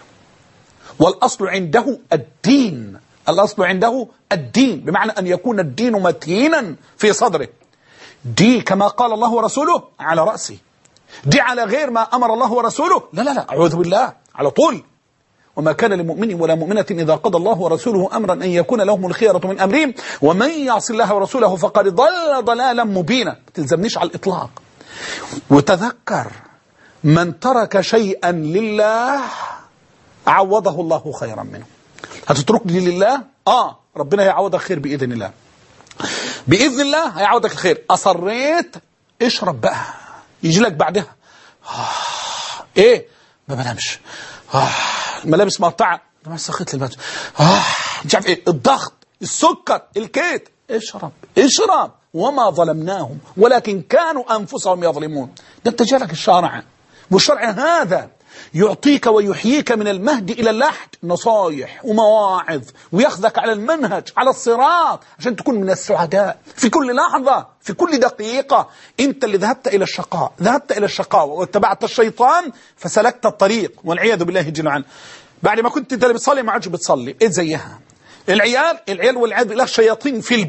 Speaker 1: والأصل عنده الدين، الأصل عنده الدين بمعنى أن يكون الدين متينا في صدره. دي كما قال الله ورسوله على رأسه، دي على غير ما أمر الله ورسوله لا لا لا أعوذ بالله على طول. وما كان لمؤمن ولا مؤمنة إذا قضى الله ورسوله أمرا أن يكون لهم الخيرة من أمرهم ومن يعص الله ورسوله فقد ضل ضلالا مبينا. ما تلزمنيش على الإطلاق. وتذكر من ترك شيئا لله عوضه الله خيرا منه. هتتركني لله آه ربنا هيعوضك خير بإذن الله، بإذن الله هيعوضك الخير. أصريت اشرب بقى، يجي لك بعدها آه ايه ما بنامش، آه الملابس مقطعه، ما سخيت للبس، اه مش عارف ايه، الضغط، السكر، الكيت. اشرب اشرب. وما ظلمناهم ولكن كانوا انفسهم يظلمون. ده انت جالك الشارع، والشرع هذا يعطيك ويحييك من المهد إلى اللحد نصايح ومواعظ، ويأخذك على المنهج على الصراط عشان تكون من السعداء في كل لحظة في كل دقيقة. أنت اللي ذهبت إلى الشقاء، ذهبت إلى الشقاوة واتبعت الشيطان فسلكت الطريق والعياذ بالله جل وعلا. بعد ما كنت انت اللي بتصلي ما عادش بتصلي، ايه زيها. العيال العيال والعياذ بالله شياطين في البيت،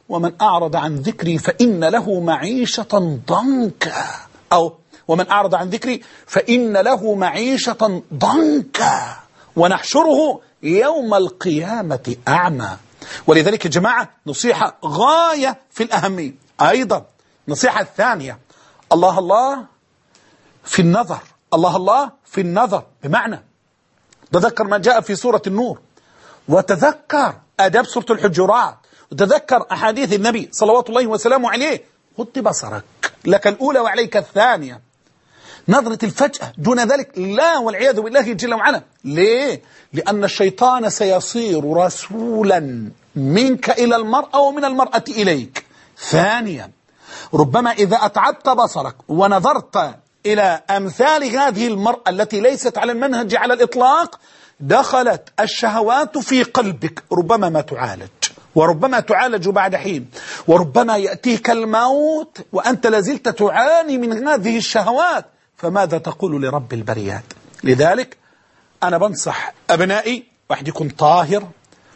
Speaker 1: ومن أعرض عن ذكري فإن له معيشة ضنكا، أو ومن أعرض عن ذكري فإن له معيشة ضنكا ونحشره يوم القيامة أعمى. ولذلك يا جماعة نصيحة غاية في الأهمية. أيضا نصيحة الثانية، الله الله في النظر، الله الله في النظر، بمعنى تذكر ما جاء في سورة النور، وتذكر آداب سورة الحجرات، وتذكر أحاديث النبي صلوات الله وسلامه عليه. غض بصرك، لك الأولى وعليك الثانية. نظرة الفجأة دون ذلك لا، والعياذ بالله جل وعلا. ليه؟ لأن الشيطان سيصير رسولا منك إلى المرأة ومن المرأة إليك. ثانيا، ربما إذا أتعبت بصرك ونظرت إلى أمثال هذه المرأة التي ليست على المنهج على الإطلاق، دخلت الشهوات في قلبك، ربما ما تعالج، وربما تعالج بعد حين، وربما يأتيك الموت وأنت لازلت تعاني من هذه الشهوات. فماذا تقول لرب البريات؟ لذلك أنا بنصح أبنائي واحد يكون طاهر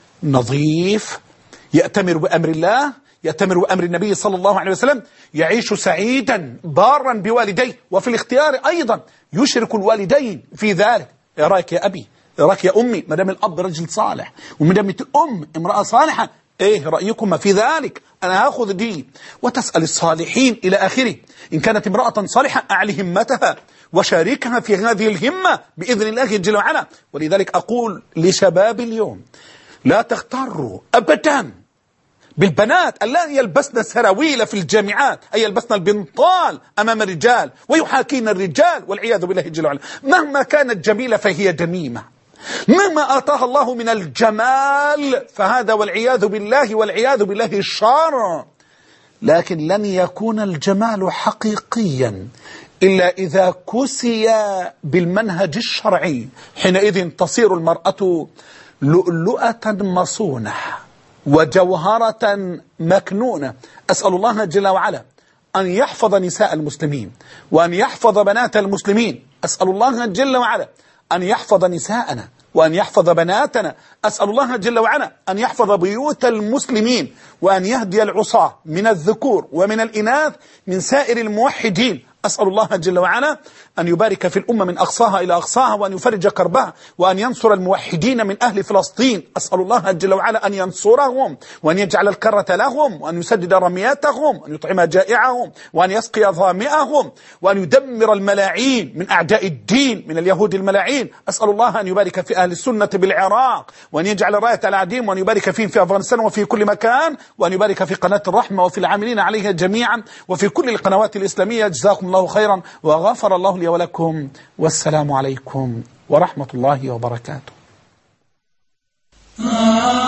Speaker 1: نظيف، يأتمر بأمر الله، يأتمر بأمر النبي صلى الله عليه وسلم، يعيش سعيدا بارا بوالديه، وفي الاختيار أيضا يشرك الوالدين في ذلك. يا رأيك يا أبي، يا رأيك يا أمي، مدام الأب رجل صالح ومدام الأم امرأة صالحة، إيه رأيكم في ذلك؟ أنا هاخذ دي. وتسأل الصالحين إلى آخره. إن كانت امرأة صالحة أعلي همتها وشاركها في هذه الهمة بإذن الله جل وعلا. ولذلك أقول لشباب اليوم لا تغتروا أبدا بالبنات التي يلبسن سراويل في الجامعات، أي يلبسن البنطال أمام الرجال ويحاكين الرجال، والعياذ بالله جل وعلا. مهما كانت جميلة فهي دميمة، مهما آتاها الله من الجمال فهذا والعياذ بالله والعياذ بالله الشر. لكن لن يكون الجمال حقيقيا إلا إذا كسي بالمنهج الشرعي. حينئذ تصير المرأة لؤلؤة مصونة وجوهرة مكنونة. أسأل الله جل وعلا أن يحفظ نساء المسلمين وأن يحفظ بنات المسلمين. أسأل الله جل وعلا أن يحفظ نساءنا وأن يحفظ بناتنا. أسأل الله جل وعلا أن يحفظ بيوت المسلمين وأن يهدي العصاة من الذكور ومن الإناث من سائر الموحدين. أسأل الله جل وعلا أن يبارك في الأمة من أقصاها إلى أقصاها، وأن يفرج كربها، وأن ينصر الموحدين من أهل فلسطين. أسأل الله جل وعلا أن ينصرهم وأن يجعل الكرة لهم، وأن يسدد رمياتهم، وأن يطعم جائعهم، وأن يسقي ظامئهم، وأن يدمر الملاعين من أعداء الدين من اليهود الملاعين. أسأل الله أن يبارك في أهل السنة بالعراق، وأن يجعل راية العديم، وأن يبارك فيهم في أفغانستان وفي كل مكان، وأن يبارك في قناة الرحمة وفي العاملين عليها جميعا وفي كل القنوات الإسلامية. جزاكم الله خيرا وغفر الله لي ولكم، والسلام عليكم ورحمة الله وبركاته.